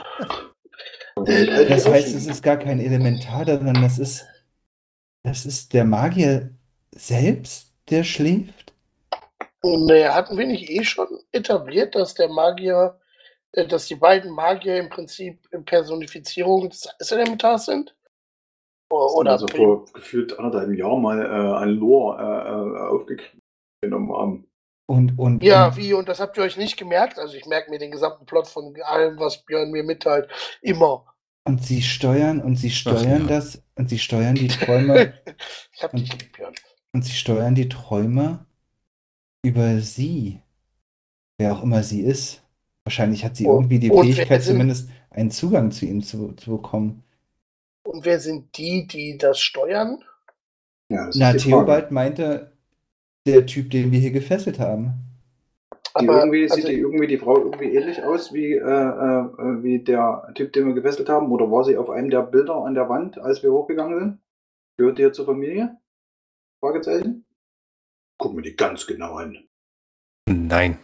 Das heißt, es ist gar kein Elementar, sondern das ist der Magier selbst, der schläft? Naja, hatten wir nicht schon etabliert, dass der Magier, dass die beiden Magier im Prinzip in Personifizierung des Elementars sind? Oder also vor gefühlt 1,5 Jahren mal ein Lore aufgenommen haben. ja, Und wie? Und das habt ihr euch nicht gemerkt? Also ich merke mir den gesamten Plot von allem, was Björn mir mitteilt, immer. Und sie steuern ja. das und sie steuern die Träume Ich hab dich lieb, Björn. und sie steuern die Träume über sie, wer auch immer sie ist. Wahrscheinlich hat sie irgendwie die Und wer Fähigkeit, sind- zumindest einen Zugang zu ihm zu bekommen. Und wer sind die das steuern? Ja, das Na, ist die Frage. Theobald meinte, der Typ, den wir hier gefesselt haben. Sieht Aber, die Frau irgendwie ähnlich aus wie der Typ, den wir gefesselt haben? Oder war sie auf einem der Bilder an der Wand, als wir hochgegangen sind? Gehört die zur Familie? Fragezeichen? Gucken wir die ganz genau an. Nein.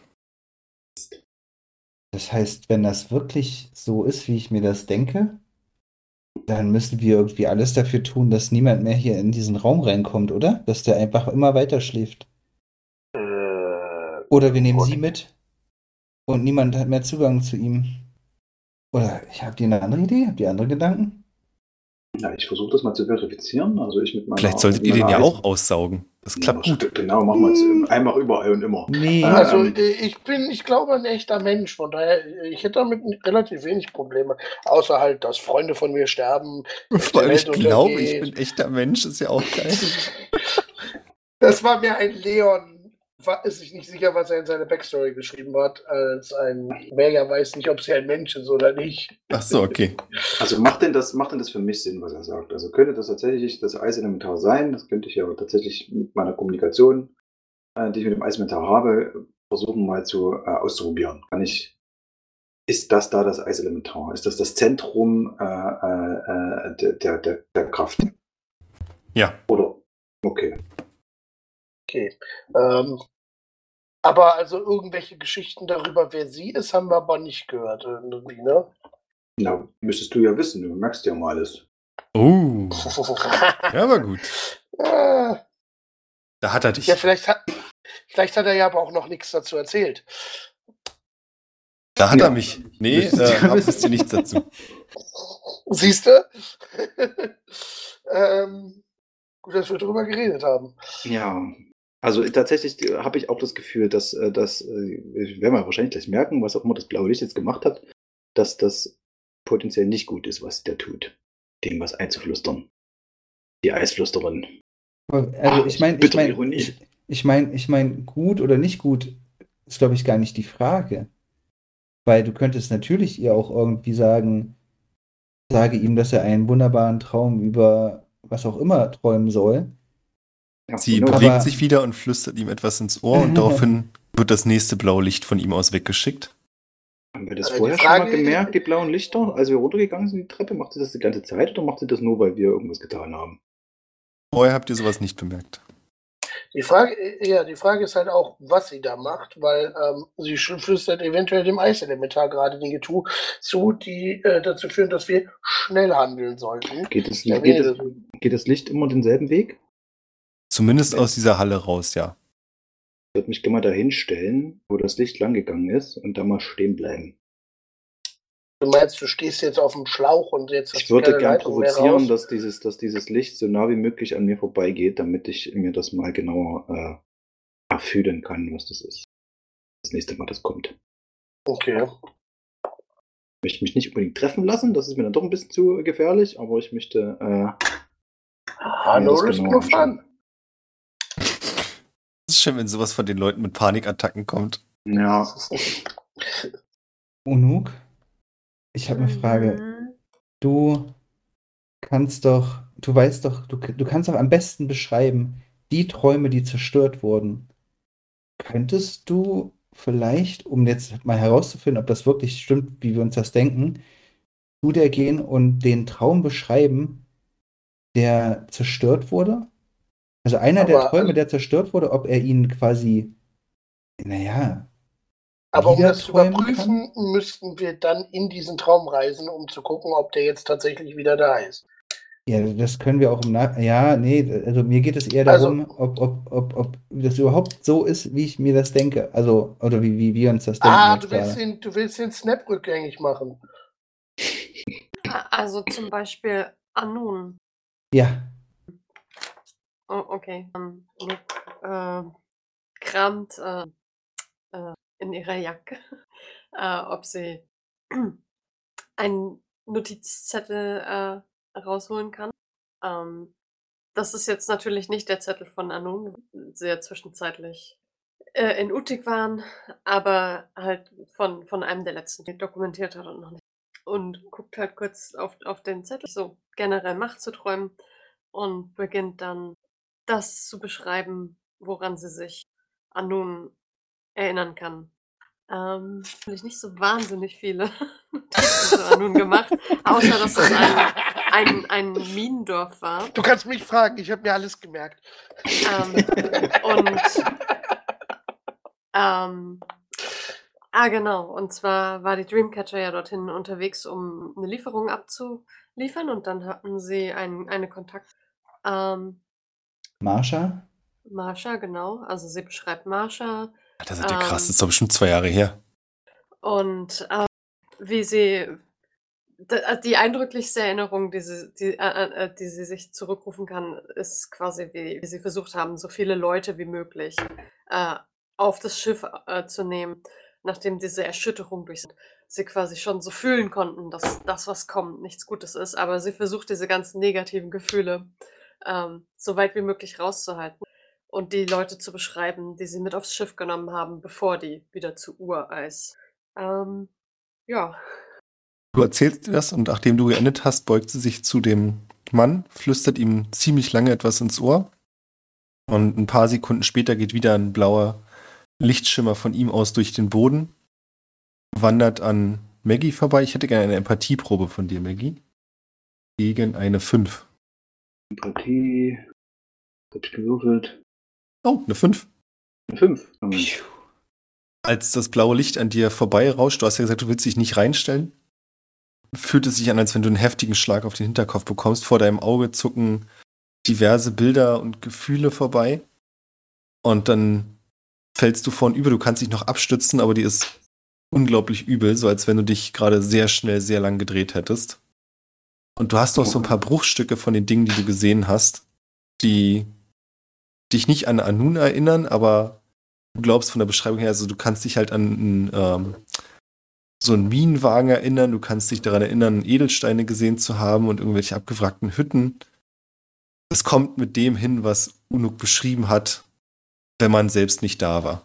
Das heißt, wenn das wirklich so ist, wie ich mir das denke, dann müssen wir irgendwie alles dafür tun, dass niemand mehr hier in diesen Raum reinkommt, oder? Dass der einfach immer weiter schläft. Oder wir nehmen sie mit und niemand hat mehr Zugang zu ihm. Oder habt ihr eine andere Idee? Habt ihr andere Gedanken? Ja, ich versuche das mal zu verifizieren. Also ich mit meiner, Vielleicht solltet ihr mit den meiner ja Eis- auch aussaugen. Das klappt Ja, gut. Genau, machen wir es einfach überall und immer. Nee. Also ich glaube, ein echter Mensch, von daher, ich hätte damit relativ wenig Probleme. Außer halt, dass Freunde von mir sterben. Vor allem, die ich Welt glaube, ich untergeht. bin echter Mensch, ist ja auch geil. Das war mir ein Leon, ist sich nicht sicher, was er in seine Backstory geschrieben hat, als wer ja weiß nicht, ob sie ein Mensch ist oder nicht. Ach so, okay. Also macht denn das für mich Sinn, was er sagt? Also könnte das tatsächlich das Eiselementar sein? Das könnte ich ja tatsächlich mit meiner Kommunikation, die ich mit dem Eiselementar habe, versuchen mal auszuprobieren. Ist das da das Eiselementar? Ist das Zentrum der Kraft? Ja. Oder? Okay. Okay. Aber also irgendwelche Geschichten darüber, wer sie ist, haben wir aber nicht gehört irgendwie, ne? Na, müsstest du ja wissen, du merkst ja mal alles. Oh, ja, aber gut. Ja, Da hat er dich. vielleicht hat er ja aber auch noch nichts dazu erzählt. Da hat Ja. er mich. Nee, wisst ihr nichts dazu. Siehst du? Gut, dass wir drüber geredet haben. Ja, also tatsächlich habe ich auch das Gefühl, dass werden wir wahrscheinlich gleich merken, was auch immer das blaue Licht jetzt gemacht hat, dass das potenziell nicht gut ist, was der tut, dem was einzuflüstern. Die Eisflüsterin. Also bittere Ironie. ich meine, gut oder nicht gut ist, glaube ich, gar nicht die Frage. Weil du könntest natürlich ihr auch irgendwie sagen, sage ihm, dass er einen wunderbaren Traum über was auch immer träumen soll. Ja, Sie genau. bewegt Aber- sich wieder und flüstert ihm etwas ins Ohr und daraufhin wird das nächste blaue Licht von ihm aus weggeschickt. Haben wir das Die vorher Frage- schon mal gemerkt, die blauen Lichter, als wir runtergegangen sind, die Treppe? Macht sie das die ganze Zeit oder macht sie das nur, weil wir irgendwas getan haben? Vorher habt ihr sowas nicht bemerkt. Die Frage ist halt auch, was sie da macht, weil sie flüstert eventuell dem Eiselementar gerade Dinge zu, die dazu führen, dass wir schnell handeln sollten. Geht das Licht immer denselben Weg? Zumindest aus dieser Halle raus, ja. Ich würde mich gerne mal dahin stellen, wo das Licht lang gegangen ist und da mal stehen bleiben. Du meinst, du stehst jetzt auf dem Schlauch und jetzt Ich würde keine gern Leitung mehr provozieren, raus? dass dieses Licht so nah wie möglich an mir vorbeigeht, damit ich mir das mal genauer erfühlen kann, was das ist. Das nächste Mal, das kommt. Okay. Ich möchte mich nicht unbedingt treffen lassen, das ist mir dann doch ein bisschen zu gefährlich, aber ich möchte No das risk, genau no anschauen. fun. ganz schön, wenn sowas von den Leuten mit Panikattacken kommt. Ja. Unuk, ich habe eine Frage. Mhm. Du kannst doch am besten beschreiben, die Träume, die zerstört wurden. Könntest du vielleicht, um jetzt mal herauszufinden, ob das wirklich stimmt, wie wir uns das denken, zu der gehen und den Traum beschreiben, der zerstört wurde? Also einer der Aber, Träume, der zerstört wurde, ob er ihn quasi, naja, aber um wieder das zu träumen überprüfen, müssten wir dann in diesen Traum reisen, um zu gucken, ob der jetzt tatsächlich wieder da ist. Ja, das können wir auch ja, nee, also mir geht es eher darum, ob das überhaupt so ist, wie ich mir das denke. Also, oder wie wir uns das denken jetzt Du willst gerade. du willst den Snap rückgängig machen. Also zum Beispiel Anun. Ja, Oh, okay. Kramt in ihrer Jacke, ob sie einen Notizzettel rausholen kann. Das ist jetzt natürlich nicht der Zettel von Anun, sehr zwischenzeitlich in Utik waren, aber halt von einem der letzten, die dokumentiert hat und noch nicht. Und guckt halt kurz auf den Zettel, so generell Macht zu träumen und beginnt dann das zu beschreiben, woran sie sich Anun erinnern kann. Habe ich nicht so wahnsinnig viele Notizen zu Anun gemacht, außer dass es ein Minendorf war. Du kannst mich fragen, ich habe mir alles gemerkt. Genau. Und zwar war die Dreamcatcher ja dorthin unterwegs, um eine Lieferung abzuliefern. Und dann hatten sie eine Kontakt. Marsha? Marsha, genau. Also sie beschreibt Marsha. Das ist ja krass, das ist doch bestimmt 2 Jahre her. Und wie sie die eindrücklichste Erinnerung, die sie sich zurückrufen kann, ist quasi, wie sie versucht haben, so viele Leute wie möglich auf das Schiff zu nehmen, nachdem diese Erschütterung durch sie quasi schon so fühlen konnten, dass das, was kommt, nichts Gutes ist. Aber sie versucht, diese ganzen negativen Gefühle so weit wie möglich rauszuhalten und die Leute zu beschreiben, die sie mit aufs Schiff genommen haben, bevor die wieder zu Ureis. Ja. Du erzählst dir das und nachdem du geendet hast, beugt sie sich zu dem Mann, flüstert ihm ziemlich lange etwas ins Ohr und ein paar Sekunden später geht wieder ein blauer Lichtschimmer von ihm aus durch den Boden, wandert an Maggie vorbei. Ich hätte gerne eine Empathieprobe von dir, Maggie. Gegen eine 5. Empathie. Hab ich gewürfelt. Oh, eine 5. Eine 5. Moment. Als das blaue Licht an dir vorbeirauscht, du hast ja gesagt, du willst dich nicht reinstellen, fühlt es sich an, als wenn du einen heftigen Schlag auf den Hinterkopf bekommst. Vor deinem Auge zucken diverse Bilder und Gefühle vorbei. Und dann fällst du vornüber, du kannst dich noch abstützen, aber die ist unglaublich übel, so als wenn du dich gerade sehr schnell, sehr lang gedreht hättest. Und du hast noch so ein paar Bruchstücke von den Dingen, die du gesehen hast, die dich nicht an Anun erinnern, aber du glaubst von der Beschreibung her, also du kannst dich halt an so einen Minenwagen erinnern, du kannst dich daran erinnern, Edelsteine gesehen zu haben und irgendwelche abgewrackten Hütten. Es kommt mit dem hin, was Unuk beschrieben hat, wenn man selbst nicht da war.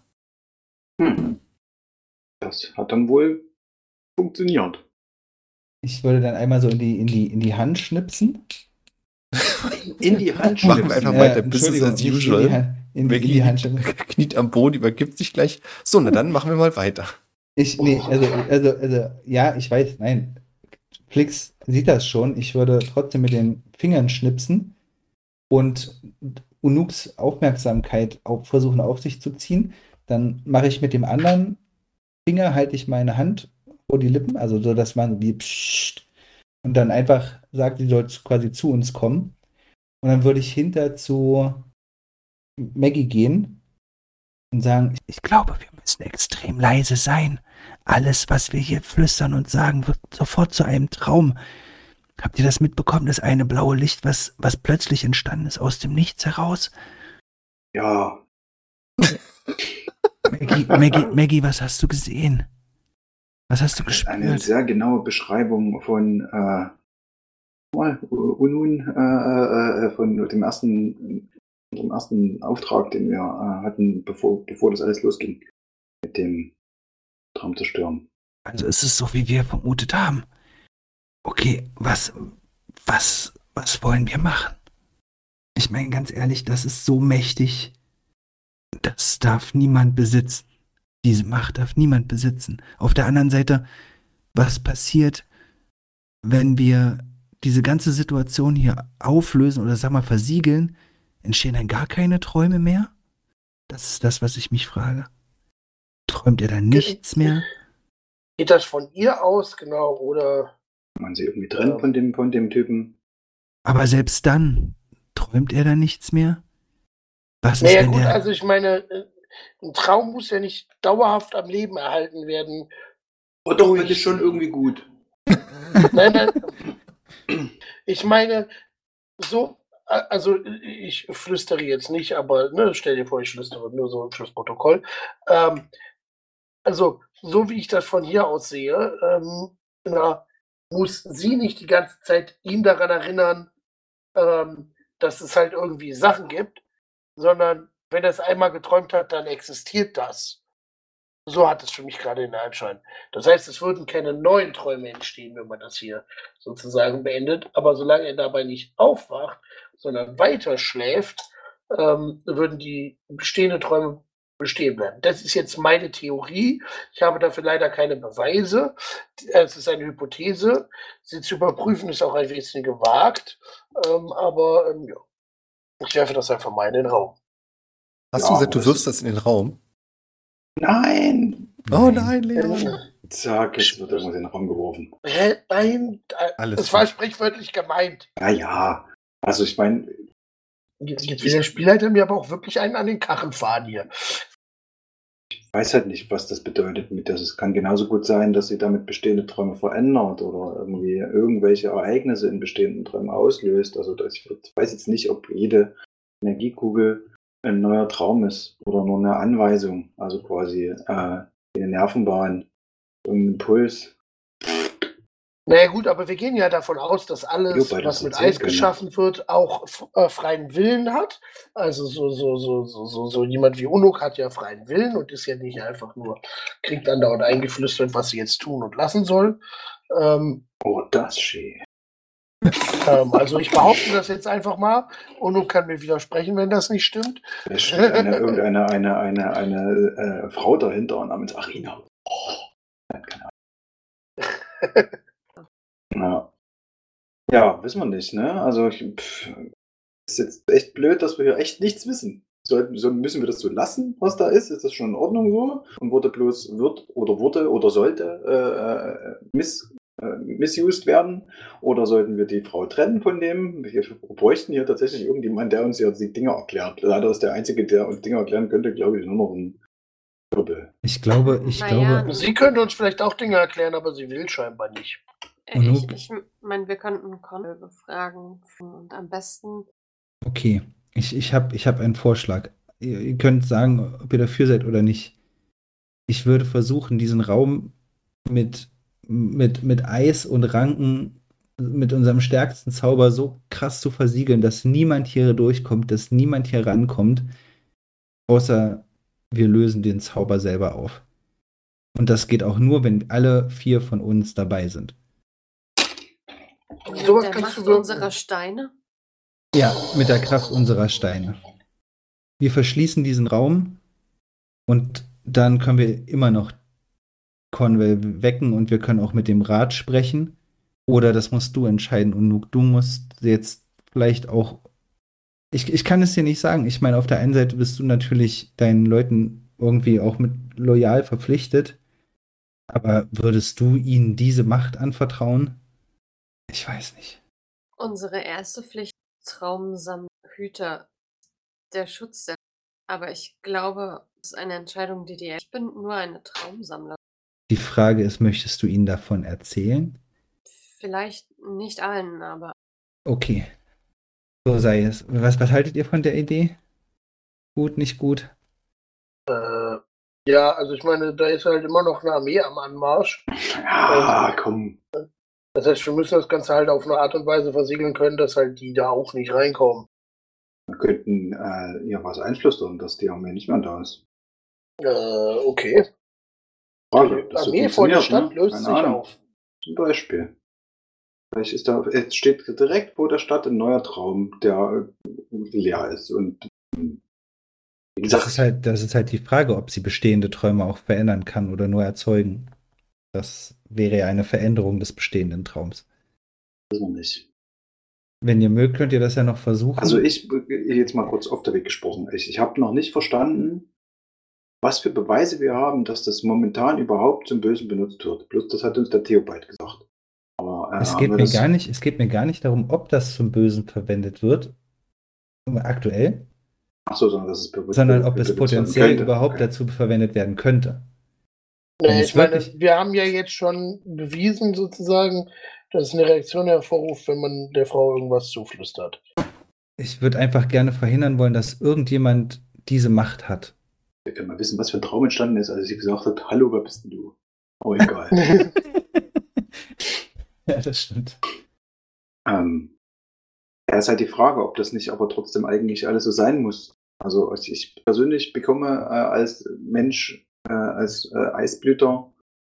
Das hat dann wohl funktioniert. Ich würde dann einmal so in die Hand schnipsen. In die Hand Machen wir einfach weiter, Business as nicht usual. in die Hand schnipsen. Kniet am Boden, übergibt sich gleich. So, na dann machen wir mal weiter. Ja, ich weiß, nein. Flix sieht das schon. Ich würde trotzdem mit den Fingern schnipsen und Unuks Aufmerksamkeit versuchen auf sich zu ziehen. Dann mache ich mit dem anderen Finger, halte ich meine Hand vor die Lippen, also so, dass man wie pssst, und dann einfach sagt, sie soll quasi zu uns kommen. Und dann würde ich hinter zu Maggie gehen und sagen, ich glaube, wir müssen extrem leise sein. Alles, was wir hier flüstern und sagen, wird sofort zu einem Traum. Habt ihr das mitbekommen, das eine blaue Licht, was plötzlich entstanden ist aus dem Nichts heraus? Ja. Maggie, was hast du gesehen? Was hast du gespürt? Eine sehr genaue Beschreibung von Unun, von dem ersten unserem ersten Auftrag, den wir hatten, bevor das alles losging, mit dem Traum zerstören. Also es ist so, wie wir vermutet haben. Okay, was wollen wir machen? Ich meine, ganz ehrlich, das ist so mächtig. Das darf niemand besitzen. Diese Macht darf niemand besitzen. Auf der anderen Seite, was passiert, wenn wir diese ganze Situation hier auflösen oder sag mal versiegeln? Entstehen dann gar keine Träume mehr? Das ist das, was ich mich frage. Träumt ihr dann nichts mehr? Geht das von ihr aus, genau, oder? Man sie irgendwie trennt von dem Typen. Aber selbst dann, träumt er dann nichts mehr? Was ist Naja denn gut, der... also ich meine, ein Traum muss ja nicht dauerhaft am Leben erhalten werden. Oh doch, finde ich schon irgendwie gut. Nein. Ich meine, so, also ich flüstere jetzt nicht, aber stell dir vor, ich flüstere nur so fürs Protokoll. Also, so wie ich das von hier aus sehe, muss sie nicht die ganze Zeit ihn daran erinnern, dass es halt irgendwie Sachen gibt, sondern wenn er es einmal geträumt hat, dann existiert das. So hat es für mich gerade den Anschein. Das heißt, es würden keine neuen Träume entstehen, wenn man das hier sozusagen beendet. Aber solange er dabei nicht aufwacht, sondern weiter schläft, würden die bestehenden Träume bestehen bleiben. Das ist jetzt meine Theorie. Ich habe dafür leider keine Beweise. Es ist eine Hypothese. Sie zu überprüfen ist auch ein bisschen gewagt. Aber ja, ich werfe das einfach mal in den Raum. Hast du gesagt, du wirfst das in den Raum? Nein! Oh nein, Leon! Zack, jetzt wird irgendwas in den Raum geworfen. Nein, Alles das war gut. sprichwörtlich gemeint. Ja. Also ich meine, Jetzt will der Spielleiter mir aber auch wirklich einen an den Karren fahren hier. ich weiß halt nicht, was das bedeutet. Es kann genauso gut sein, dass sie damit bestehende Träume verändert oder irgendwie irgendwelche Ereignisse in bestehenden Träumen auslöst. Also ich weiß jetzt nicht, ob jede Energiekugel ein neuer Traum ist oder nur eine Anweisung. Also quasi eine Nervenbahn, irgendein Impuls. Naja gut, aber wir gehen ja davon aus, dass alles, Jo, was mit das erzählt Eis geschaffen wird, auch freien Willen hat. Also so jemand wie Unuk hat ja freien Willen und ist ja nicht einfach nur, kriegt andauernd eingeflüstert, was sie jetzt tun und lassen soll. Oh, das schön. Also ich behaupte das jetzt einfach mal. Unuk kann mir widersprechen, wenn das nicht stimmt. Da steht eine Frau dahinter namens Arina. Oh, keine Ahnung. Ja, wissen wir nicht, ne? Also ist jetzt echt blöd, dass wir hier echt nichts wissen. Müssen wir das so lassen, was da ist? Ist das schon in Ordnung so? Und sollte misused werden? Oder sollten wir die Frau trennen von dem? Wir bräuchten hier tatsächlich irgendjemanden, der uns jetzt die Dinge erklärt. Leider ist der Einzige, der uns Dinge erklären könnte, glaube ich, nur noch ein Wirbel. Ich glaube... Sie könnte uns vielleicht auch Dinge erklären, aber sie will scheinbar nicht. Ich meine, wir könnten Connell befragen und am besten... Okay, ich hab einen Vorschlag. Ihr könnt sagen, ob ihr dafür seid oder nicht. Ich würde versuchen, diesen Raum mit Eis und Ranken, mit unserem stärksten Zauber so krass zu versiegeln, dass niemand hier durchkommt, dass niemand hier rankommt, außer wir lösen den Zauber selber auf. Und das geht auch nur, wenn alle 4 von uns dabei sind. Mit Sowas der kannst Macht du unserer Steine? Ja, mit der Kraft unserer Steine. Wir verschließen diesen Raum und dann können wir immer noch Cornwell wecken und wir können auch mit dem Rat sprechen. Oder das musst du entscheiden, Unuk. Du musst jetzt vielleicht auch... Ich kann es dir nicht sagen. Ich meine, auf der einen Seite bist du natürlich deinen Leuten irgendwie auch mit loyal verpflichtet. Aber würdest du ihnen diese Macht anvertrauen? Ich weiß nicht. Unsere erste Pflicht, Traumsammler-Hüter, der Schutz der... Aber ich glaube, das ist eine Entscheidung, ich bin nur eine Traumsammlerin. Die Frage ist, möchtest du ihnen davon erzählen? Vielleicht nicht allen, aber... Okay. So sei es. Was haltet ihr von der Idee? Gut, nicht gut? Ja, also ich meine, da ist halt immer noch eine Armee am Anmarsch. Ja, komm. Das heißt, wir müssen das Ganze halt auf eine Art und Weise versiegeln können, dass halt die da auch nicht reinkommen. Wir könnten ihr was einflüstern, dass die Armee nicht mehr da ist. Okay. Frage, Die ob das so Armee vor der funktioniert, Stadt ne? löst Keine sich Ahnung. auf. Zum Beispiel. Vielleicht ist da, jetzt steht direkt vor der Stadt ein neuer Traum, der leer ist. Und wie gesagt, Das ist halt die Frage, ob sie bestehende Träume auch verändern kann oder nur erzeugen. Das wäre ja eine Veränderung des bestehenden Traums. wissen wir nicht. Wenn ihr mögt, könnt ihr das ja noch versuchen. Also jetzt mal kurz auf der Weg gesprochen, ich habe noch nicht verstanden, was für Beweise wir haben, dass das momentan überhaupt zum Bösen benutzt wird. Bloß das hat uns der Theobald gesagt. Aber es geht mir gar nicht darum, ob das zum Bösen verwendet wird, aktuell, Achso, sondern dass es sondern ob es benutzt werden potenziell könnte. überhaupt Okay. dazu verwendet werden könnte. Wenn Nee, es ich meine, wirklich- wir haben ja jetzt schon bewiesen sozusagen, dass es eine Reaktion hervorruft, wenn man der Frau irgendwas zuflüstert. Ich würde einfach gerne verhindern wollen, dass irgendjemand diese Macht hat. Wir können mal wissen, was für ein Traum entstanden ist, als sie gesagt hat, hallo, wer bist denn du? Oh, egal. Ja, das stimmt. Ja, ist halt die Frage, ob das nicht aber trotzdem eigentlich alles so sein muss. Also ich persönlich bekomme als Mensch, als Eisblüter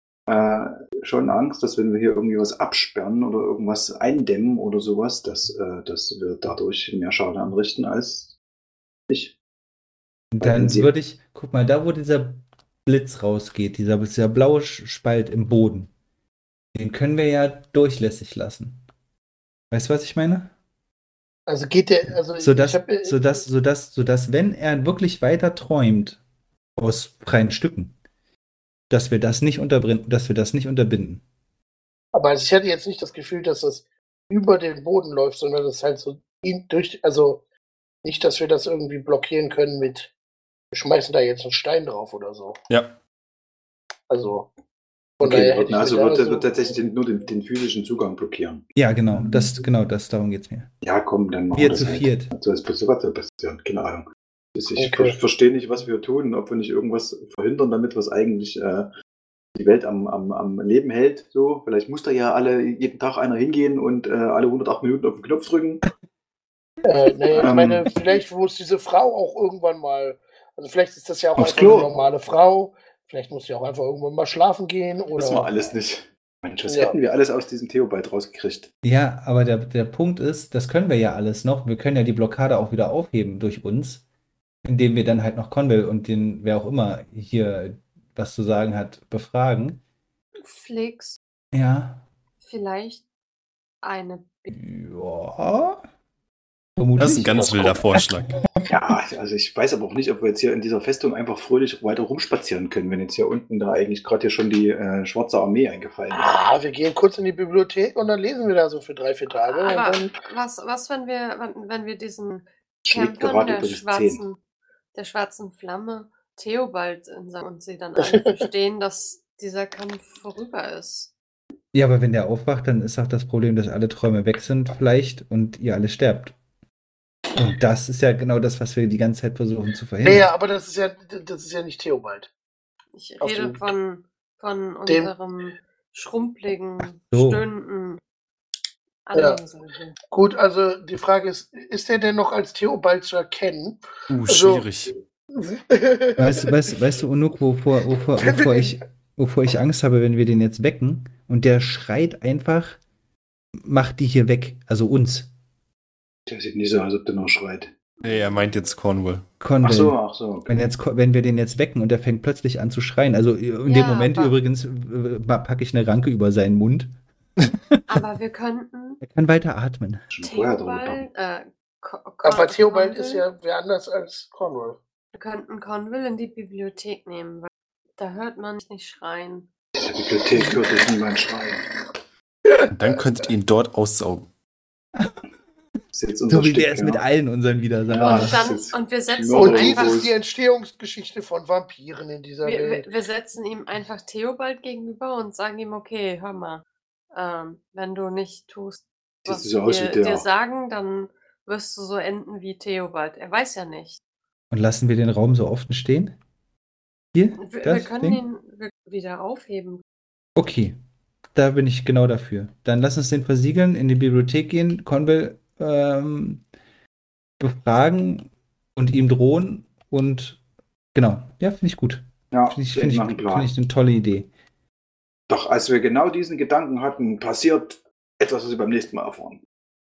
schon Angst, dass wenn wir hier irgendwie was absperren oder irgendwas eindämmen oder sowas, dass wir dadurch mehr Schaden anrichten als ich. Dann würde ich, guck mal, da wo dieser Blitz rausgeht, dieser blaue Spalt im Boden, den können wir ja durchlässig lassen. Weißt du, was ich meine? Also geht der, also Sodass, ich hab, sodass, wenn er wirklich weiter träumt, aus freien Stücken, dass wir das nicht unterbinden. aber also ich hatte jetzt nicht das Gefühl, dass das über den Boden läuft, sondern das halt so also nicht, dass wir das irgendwie blockieren können mit, wir schmeißen da jetzt einen Stein drauf oder so. Ja. Also von Okay, daher hätte ich mir also da wird tatsächlich nur den physischen Zugang blockieren. Ja, genau, darum geht's mir. Ja, komm, dann machen Wir wir das zu halt. viert. Also was passieren, keine Ahnung. Ich Okay. verstehe nicht, was wir tun, ob wir nicht irgendwas verhindern, damit was eigentlich die Welt am Leben hält. So, vielleicht muss da ja jeden Tag einer hingehen und alle 108 Minuten auf den Knopf drücken. Nee, ich meine, vielleicht muss diese Frau auch irgendwann mal, also vielleicht ist das ja auch Aufs einfach Klo. eine normale Frau, vielleicht muss sie auch einfach irgendwann mal schlafen gehen oder. Das war alles nicht. Mensch, was Ja. hätten wir alles aus diesem Theobald rausgekriegt? Ja, aber der Punkt ist, das können wir ja alles noch. Wir können ja die Blockade auch wieder aufheben durch uns, indem wir dann halt noch Conwell und den, wer auch immer hier was zu sagen hat, befragen. Flix, Ja. vielleicht eine. Ja. Vermutlich. Das ist ein ganz wilder Vorschlag. Ja, also ich weiß aber auch nicht, ob wir jetzt hier in dieser Festung einfach fröhlich weiter rumspazieren können, wenn jetzt hier unten da eigentlich gerade hier schon die schwarze Armee eingefallen ist. Ah, wir gehen kurz in die Bibliothek und dann lesen wir da so für 3-4 Tage. Aber und dann, was, wenn wir diesen Schlägt Kämpfern gerade über die 10. der schwarzen Flamme Theobald und sie dann alle verstehen, dass dieser Kampf vorüber ist? Ja, aber wenn der aufwacht, dann ist auch das Problem, dass alle Träume weg sind vielleicht und ihr alle sterbt. Und das ist ja genau das, was wir die ganze Zeit versuchen zu verhindern. naja, aber das ist ja nicht Theobald. Ich Auf rede dem- von dem- unserem schrumpeligen, so. stöhnenden Ja. Anwesenden. Gut, also die Frage ist der denn noch als Theobald zu erkennen? Also- Schwierig. Weißt du, Unuk, wovor ich Angst habe, wenn wir den jetzt wecken und der schreit einfach, macht die hier weg, also uns. Der sieht nicht so aus, als ob der noch schreit. Nee, er meint jetzt Cornwall. Conwell. Ach so. Okay. Wenn wir den jetzt wecken und der fängt plötzlich an zu schreien, also in Ja, dem Moment aber- übrigens packe ich eine Ranke über seinen Mund. Aber wir könnten Er kann weiter atmen. Schon vorher drüber packen. Theobald, aber Theobald ist ja wer anders als Cornwall. Wir könnten Conville in die Bibliothek nehmen, weil da hört man nicht schreien. In der Bibliothek hört sich niemand schreien. Und dann könntet ihr ihn dort aussaugen. Das ist jetzt unser So wie wir Stück, es ja. mit allen unseren Widersachern Ja. machen. Und, das ist und wir setzen Ja, Und ihm aber dies einfach, ist die Entstehungsgeschichte von Vampiren in dieser Welt. wir setzen ihm einfach Theobald gegenüber und sagen ihm, okay, hör mal, wenn du nicht tust, Siehst was du so aus wie wir der. dir sagen, dann wirst du so enden wie Theobald. Er weiß ja nicht. Und lassen wir den Raum so offen stehen? Hier? Wir Das können Ding? ihn wieder aufheben. Okay, da bin ich genau dafür. Dann lass uns den versiegeln, in die Bibliothek gehen. Conwell, befragen und ihm drohen und genau, ja, finde ich gut. Ja, Finde ich, klingt find ich, nach einem Plan. find ich eine tolle Idee. Doch als wir genau diesen Gedanken hatten, passiert etwas, was wir beim nächsten Mal erfahren.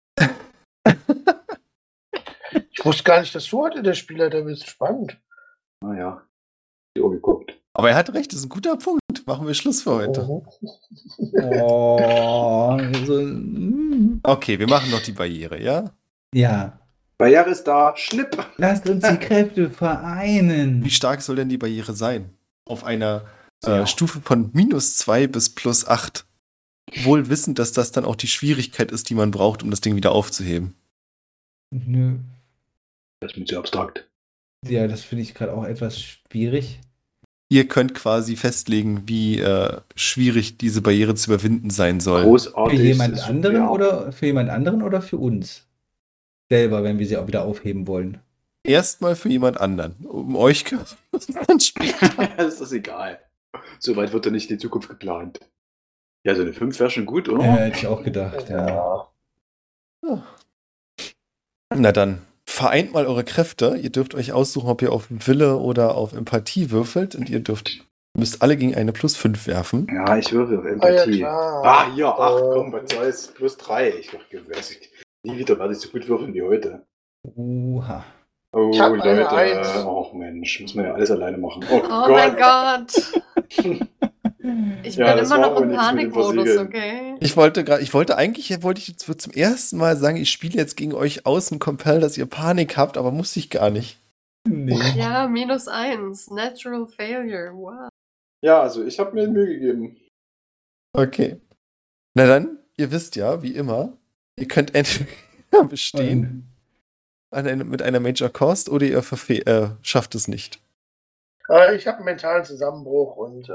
Ich wusste gar nicht, dass du heute der Spielleiter bist. Spannend. Naja, die Uhr geguckt. Aber er hat recht, das ist ein guter Punkt. Machen wir Schluss für heute. Oh, Okay, wir machen noch die Barriere, ja? ja. Barriere ist da, schnipp. Lasst uns die Kräfte vereinen. Wie stark soll denn die Barriere sein? Auf einer Ja. Stufe von -2 bis +8. Wohl wissend, dass das dann auch die Schwierigkeit ist, die man braucht, um das Ding wieder aufzuheben. Nö. Das ist mir zu abstrakt. Ja, das finde ich gerade auch etwas schwierig. Ihr könnt quasi festlegen, wie schwierig diese Barriere zu überwinden sein soll. Für Großartig. jemand ist- anderen ja. oder für jemand anderen oder für uns? Selber, wenn wir sie auch wieder aufheben wollen. Erstmal für jemand anderen. Um euch kümmern wir uns dann später. Das ist das egal. Soweit wird ja nicht die Zukunft geplant. Ja, so eine 5 wäre schon gut, oder? Hätte ich auch gedacht, ja. Na dann, vereint mal eure Kräfte. Ihr dürft euch aussuchen, ob ihr auf Wille oder auf Empathie würfelt. Und ihr müsst alle gegen eine +5 werfen. Ja, ich würfel auf Ah, ja, Empathie. klar. Hier, ach komm, was soll's, +3. Ich dachte, nie wieder werde ich so gut würfeln wie heute. Oha. Oh, Ich hab eine Leute. Eins. Oh Mensch, muss man ja alles alleine machen. Oh mein Gott. Ich Ja, bin das immer war noch wohl im nichts mit den Panikmodus, Versiegeln. okay? Ich wollte eigentlich jetzt zum ersten Mal sagen, ich spiele jetzt gegen euch aus und compel, dass ihr Panik habt, aber musste ich gar nicht. Nee. Ja, -1. Natural Failure. Wow. Ja, also ich habe mir Mühe gegeben. Okay. Na dann, ihr wisst ja, wie immer, ihr könnt entweder bestehen mit einer Major Cost oder ihr schafft es nicht. Ich habe einen mentalen Zusammenbruch und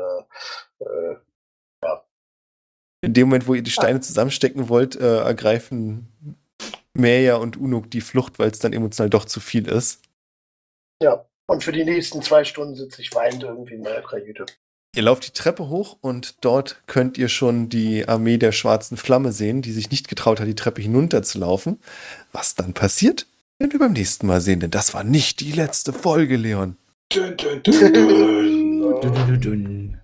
In dem Moment, wo ihr die Steine zusammenstecken wollt, ergreifen Meja und Unuk die Flucht, weil es dann emotional doch zu viel ist. ja. Und für die nächsten 2 Stunden sitze ich weinend irgendwie in meiner Kajüte. Ihr lauft die Treppe hoch und dort könnt ihr schon die Armee der schwarzen Flamme sehen, die sich nicht getraut hat, die Treppe hinunterzulaufen. Was dann passiert, werden wir beim nächsten Mal sehen, denn das war nicht die letzte Folge, Leon. Dun, dun, dun, dun. Dun.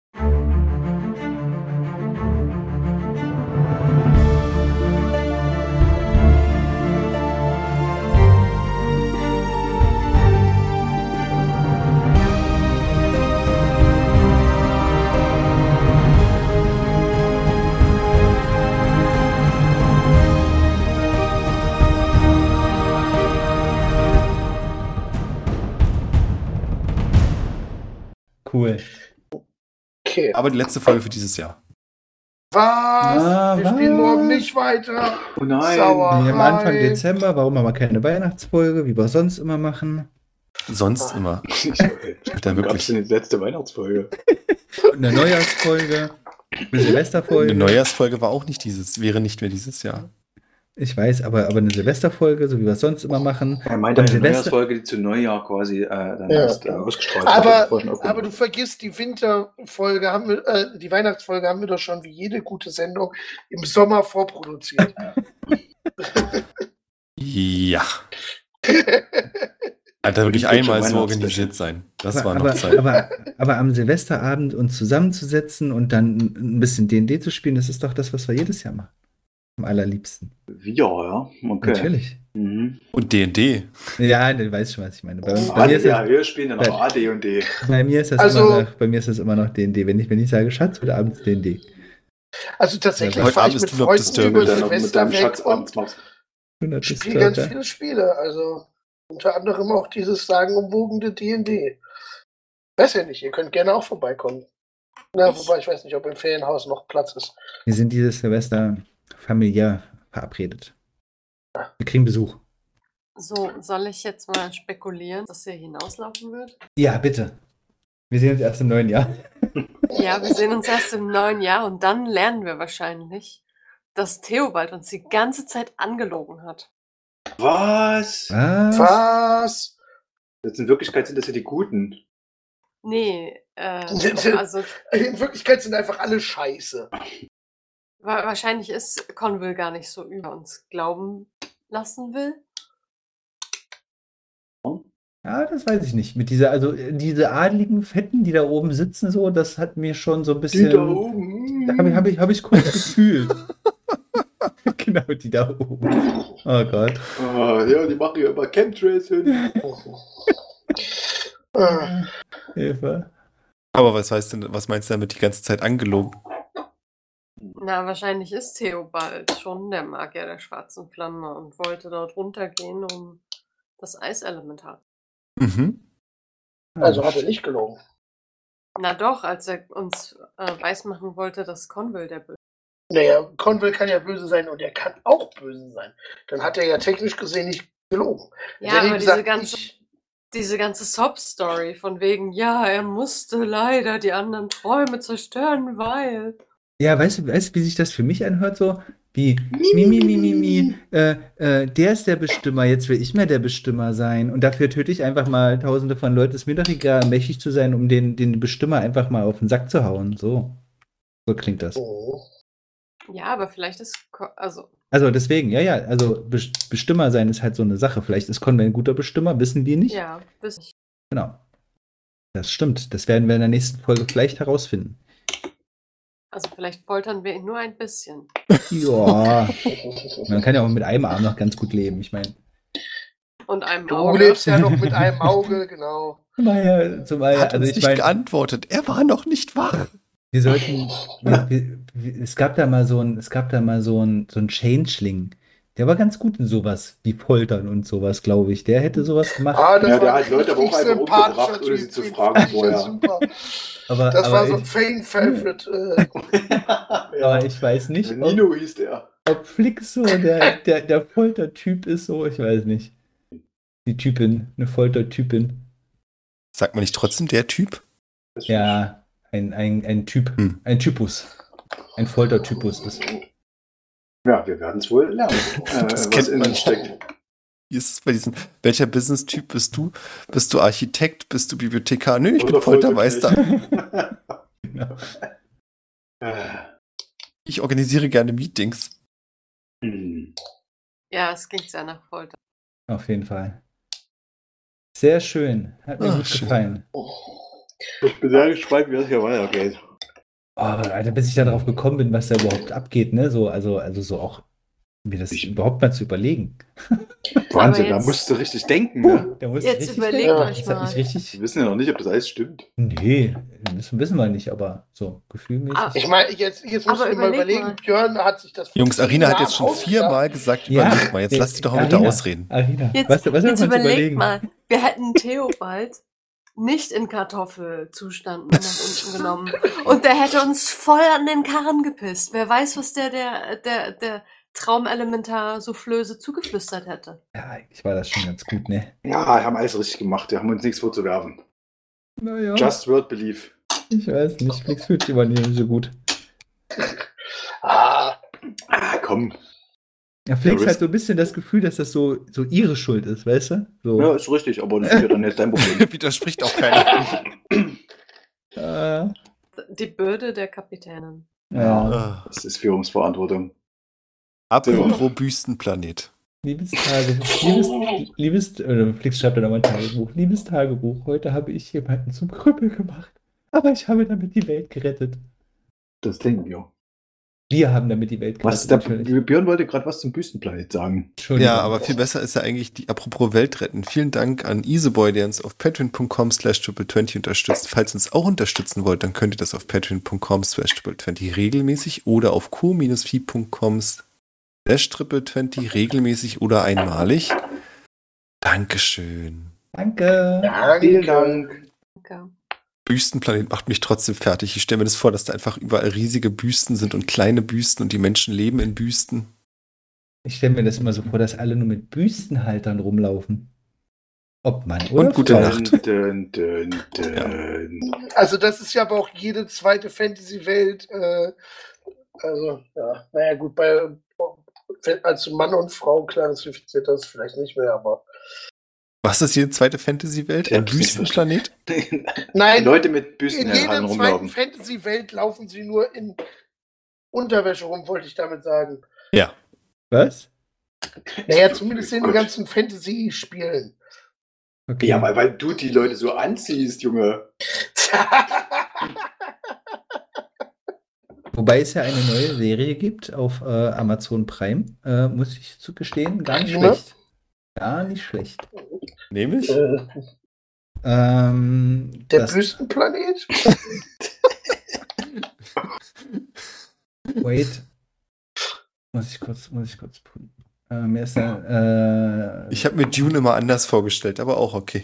Cool. Okay. Aber die letzte Folge für dieses Jahr. Was? Na, Wir was? spielen morgen nicht weiter. Oh nein. Sauer. Wir haben Anfang Hi. Dezember, warum haben wir keine Weihnachtsfolge, wie wir sonst immer machen? Sonst immer. Da wirklich die letzte Weihnachtsfolge. Eine Neujahrsfolge, eine Silvesterfolge. Eine Neujahrsfolge wäre nicht mehr dieses Jahr. Ich weiß, aber eine Silvesterfolge, so wie wir es sonst immer machen. Er meinte Und eine Silvester- Neujahrsfolge, die zu Neujahr quasi dann Ja. erst ausgestrahlt wird. Vorher schon aufgenommen. Aber du vergisst, die Winterfolge haben wir, die Weihnachtsfolge haben wir doch schon wie jede gute Sendung im Sommer vorproduziert. Ja. Alter, wirklich Ich bin einmal schon so Weihnachtsspecial. organisiert sein. Das war noch Zeit. aber am Silvesterabend uns zusammenzusetzen und dann ein bisschen D&D zu spielen, das ist doch das, was wir jedes Jahr machen. Am allerliebsten. Ja, okay. Natürlich. Mhm. Und D&D. Ja, du weißt schon, was ich meine. Bei mir ist Ja, das, wir spielen dann auch AD und D. bei mir ist das Also- immer noch D&D. Wenn ich sage Schatz, heute Abend D&D. Also tatsächlich Heute fahre Abend ich ist mit Lob Freunden Disturbed. über Mit Silvester deinem weg Schatz und abends machst. spiele ganz viele Spiele. Also unter anderem auch dieses sagenumwogene D&D. Weiß ja nicht, ihr könnt gerne auch vorbeikommen. Na, wobei ich weiß nicht, ob im Ferienhaus noch Platz ist. Wir sind dieses Silvester familiär verabredet. Wir kriegen Besuch. So, soll ich jetzt mal spekulieren, dass er hinauslaufen wird? Ja, bitte. Wir sehen uns erst im neuen Jahr. Ja, wir sehen uns erst im neuen Jahr und dann lernen wir wahrscheinlich, dass Theobald uns die ganze Zeit angelogen hat. Was? Was? Jetzt in Wirklichkeit sind das ja die Guten. Nee, also In Wirklichkeit sind einfach alle scheiße. wahrscheinlich ist Conville gar nicht so über uns glauben lassen will. Ja, das weiß ich nicht. Mit dieser, also diese adligen Fetten, die da oben sitzen, so, das hat mir schon so ein Die da bisschen. oben. Da hab ich kurz gefühlt. Genau, die da oben. Oh Gott. Ja, die machen ja immer Chemtrails hin. Hilfe. Aber was meinst du damit die ganze Zeit angelogen? Na, wahrscheinlich ist Theobald schon der Magier der schwarzen Flamme und wollte dort runtergehen, um das Eiselementar. Mhm. Also hat er nicht gelogen. Na doch, als er uns weismachen wollte, dass Conville der Böse. Naja, Conville kann ja böse sein und er kann auch böse sein. Dann hat er ja technisch gesehen nicht gelogen. Ja, Wenn er aber gesagt, diese ganze Sob-Story von wegen, ja, er musste leider die anderen Träume zerstören, weil. Ja, weißt du, wie sich das für mich anhört? So wie mi, der ist der Bestimmer, jetzt will ich mehr der Bestimmer sein. Und dafür töte ich einfach mal Tausende von Leuten. Ist mir doch egal, mächtig zu sein, um den Bestimmer einfach mal auf den Sack zu hauen. So klingt das. Oh. Ja, aber vielleicht ist. Also deswegen, ja, also Bestimmer sein ist halt so eine Sache. Vielleicht ist Conway ein guter Bestimmer, wissen wir nicht. Ja, wissen ich. Genau. Das stimmt. Das werden wir in der nächsten Folge vielleicht herausfinden. Also vielleicht foltern wir ihn nur ein bisschen. Ja. Man kann ja auch mit einem Arm noch ganz gut leben. Ich meine. Und einem Du Auge. lebst ja noch mit einem Auge, genau. Zumal Er hat uns nicht geantwortet. Er war noch nicht wach. Wir sollten. Es gab da mal so ein Changeling. Der war ganz gut in sowas wie Poltern und sowas, glaube ich. Der hätte sowas gemacht. Der hat Leute aber auch einfach umgebracht, ohne sie zu fragen vorher. Super. Aber war so ein Fame-Favorite. Aber ich weiß nicht, Nino hieß der. Ob Flix so der Foltertyp ist, so, ich weiß nicht. Die Typin, eine Foltertypin. Sagt man nicht trotzdem der Typ? Ja, ein Typ, ein Typus. Ein Foltertypus ist. Ja, wir werden es wohl lernen, Das was in uns steckt. Wie ist es bei diesem, welcher Business-Typ bist du? Bist du Architekt? Bist du Bibliothekar? Nö, ich bin Foltermeister. Genau. Ich organisiere gerne Meetings. Ja, es klingt sehr nach Folter. Auf jeden Fall. Sehr schön. Hat mir gut gefallen. Ich bin sehr gespannt, wie das hier weitergeht. Oh, Alter, bis ich da drauf gekommen bin, was da überhaupt abgeht, ne? So, also so auch mir das überhaupt mal zu überlegen. Wahnsinn, da musst du richtig denken, ne? Jetzt überlegt euch mal. Wir wissen ja noch nicht, ob das alles stimmt. Nee, wissen wir nicht, aber so gefühlmäßig. Ich meine, jetzt musst du mal überlegen, Björn hat sich das... Jungs, Arina hat jetzt schon 4-mal gesagt, überlegt mal. Jetzt lass dich doch mal bitte ausreden. Arina, jetzt überlegt mal, wir hätten Theobald nicht in Kartoffelzustand nach unten genommen und der hätte uns voll an den Karren gepisst. Wer weiß, was der Traumelementar Soufflöse zugeflüstert hätte. Ja, eigentlich war das schon ganz gut, ne? Ja, wir haben alles richtig gemacht. Wir haben uns nichts vorzuwerfen. Naja. Just Word Belief. Ich weiß nicht, Flix fühlt sich aber nicht so gut. Komm. Ja, Flix hat so ein bisschen das Gefühl, dass das so ihre Schuld ist, weißt du? So. Ja, ist richtig, aber das ist ja dann jetzt dein Problem. Widerspricht auch keiner. Die Bürde der Kapitänin. Ja. Das ist Führungsverantwortung. Apropos Büstenplanet. Flix schreibt dann nochmal ein Tagebuch. Liebes Tagebuch, heute habe ich jemanden zum Krüppel gemacht. Aber ich habe damit die Welt gerettet. Das denken wir. Wir haben damit die Welt gerettet. Björn wollte gerade was zum Büstenplanet sagen. Ja, aber viel besser ist ja eigentlich die apropos Welt retten. Vielen Dank an Iseboy, der uns auf patreon.com/triple20 unterstützt. Falls ihr uns auch unterstützen wollt, dann könnt ihr das auf patreon.com/triple20 regelmäßig oder auf co-fi.com/triple20 regelmäßig oder einmalig. Dankeschön. Danke. Vielen Dank. Danke. Büstenplanet macht mich trotzdem fertig. Ich stelle mir das vor, dass da einfach überall riesige Büsten sind und kleine Büsten und die Menschen leben in Büsten. Ich stelle mir das immer so vor, dass alle nur mit Büstenhaltern rumlaufen. Ob Mann oder Und gute Frau. Nacht. Also das ist ja aber auch jede zweite Fantasy-Welt. Naja gut, als Mann und Frau klassifiziert das vielleicht nicht mehr, aber... Was ist jede zweite Fantasy-Welt? Ein Büstenplanet? Nein, Leute mit Büstenhaltern in jeder zweiten Fantasy-Welt laufen sie nur in Unterwäsche rum, wollte ich damit sagen. Ja. Was? Naja, zumindest in den ganzen Fantasy-Spielen. Okay. Ja, weil du die Leute so anziehst, Junge. Wobei es ja eine neue Serie gibt auf Amazon Prime, muss ich zugestehen. Gar nicht Prima. schlecht. Gar nicht schlecht. Nämlich? Der Das, Wüstenplanet? wait. Muss ich kurz mir ist da, Ich habe mir Dune immer anders vorgestellt, aber auch okay.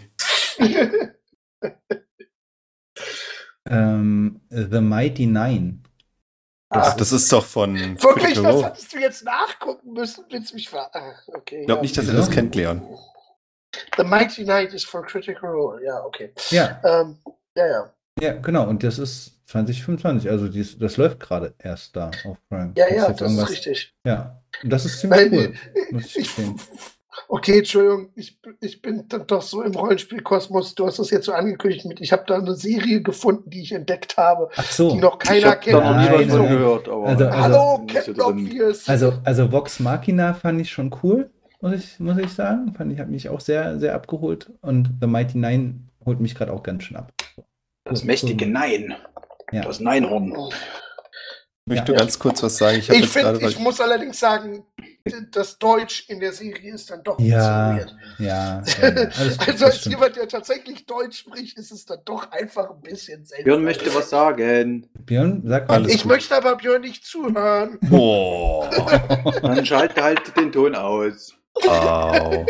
The Mighty Nine. Ach, das ist doch von Wirklich, Critical das Role. hattest du jetzt nachgucken müssen, willst du mich okay. Ich glaube nicht, dass ihr Wieso? das kennt, Leon. The Mighty Knight ist for Critical Role, ja, okay. Ja, Ja. ja, genau. Und das ist 2025. Also das läuft gerade erst da auf Prime. Ja, Gibt's ja, jetzt das ist irgendwas? richtig. Ja, und das ist ziemlich Weil, cool. Muss ich gestehen. Okay, Entschuldigung, ich bin dann doch so im Rollenspielkosmos, du hast das jetzt so angekündigt mit, ich habe da eine Serie gefunden, die ich entdeckt habe, Ach so. die noch Ich keiner habe da noch nie Nein, was von nein. gehört. Aber Also- Hallo, nicht Captain so drin. Obvious. Also Vox Machina fand ich schon cool, muss ich sagen. Hat mich auch sehr, sehr abgeholt. Und The Mighty Nine holt mich gerade auch ganz schön ab. Das mächtige Nein. Ja. Das Neinhorn. Ich möchte Ja. ganz kurz was sagen. Ich habe Ich jetzt gerade, finde, ich muss allerdings sagen, das Deutsch in der Serie ist dann doch Ja, ein bisschen weird. ja. Alles gut, Also das als stimmt. jemand, der tatsächlich Deutsch spricht, ist es dann doch einfach ein bisschen seltsam. Björn möchte was sagen. Björn, sag mal. Alles Ich gut. möchte aber Björn nicht zuhören. boah, Dann schalte halt den Ton aus. au.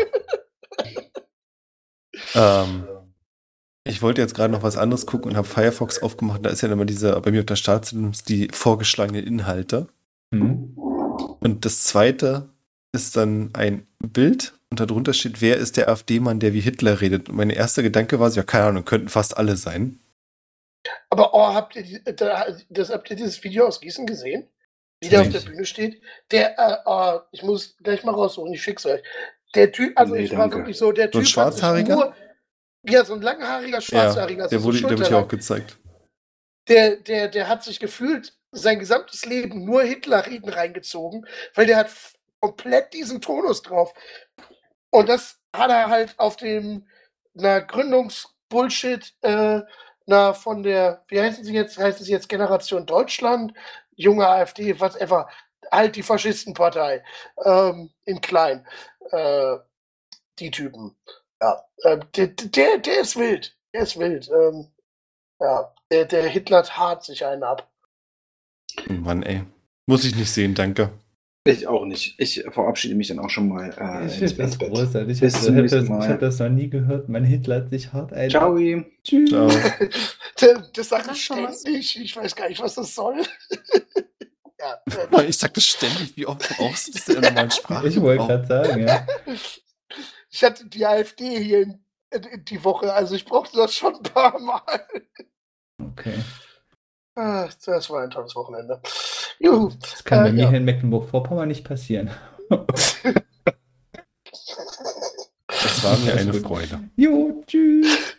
Ich wollte jetzt gerade noch was anderes gucken und habe Firefox aufgemacht. Da ist ja immer bei mir auf der Startseite die vorgeschlagenen Inhalte. Hm. Und das zweite ist dann ein Bild und darunter steht, wer ist der AfD-Mann, der wie Hitler redet? Und mein erster Gedanke war so, ja, keine Ahnung, könnten fast alle sein. Aber habt ihr dieses Video aus Gießen gesehen? Wie der auf der Bühne steht? Ich muss gleich mal raussuchen, ich schick's euch. Der Typ, also Nee, ich war danke. wirklich so, der So ein Typ hat sich Schwarzhaariger? ja, so ein langhaariger Schwarzhaariger. Der so wird ja schulterlang. auch gezeigt. Der hat sich gefühlt sein gesamtes Leben nur Hitler-Reden reingezogen, weil der hat komplett diesen Tonus drauf. Und das hat er halt auf einer Gründungsbullshit, von der, wie heißen sie jetzt? Heißen sie jetzt Generation Deutschland, junge AfD, whatever, halt die Faschistenpartei, in klein, die Typen. Ja, der ist wild. Der ist wild. Ja, der Hitler hart sich einen ab. Mann, ey. Muss ich nicht sehen, danke. Ich auch nicht. Ich verabschiede mich dann auch schon mal Ich ins finde das Bett. großartig. Bis zum nächsten Ich Mal. habe das noch nie gehört. Mein Hitler hat sich hart ein. Ciao. Tschüss. Ciao. Das sage Ach, ich Thomas. ständig. Ich weiß gar nicht, was das soll. Ja, Ich sag das ständig, wie oft brauchst du das in der normalen Sprache? Ich wollte gerade sagen, ja. ich hatte die AfD hier in die Woche, also ich brauchte das schon ein paar Mal. Okay. Das war ein tolles Wochenende. Juhu. Das kann bei mir ja. hier in Mecklenburg-Vorpommern nicht passieren. Das war mir eine Freude. Jo, tschüss.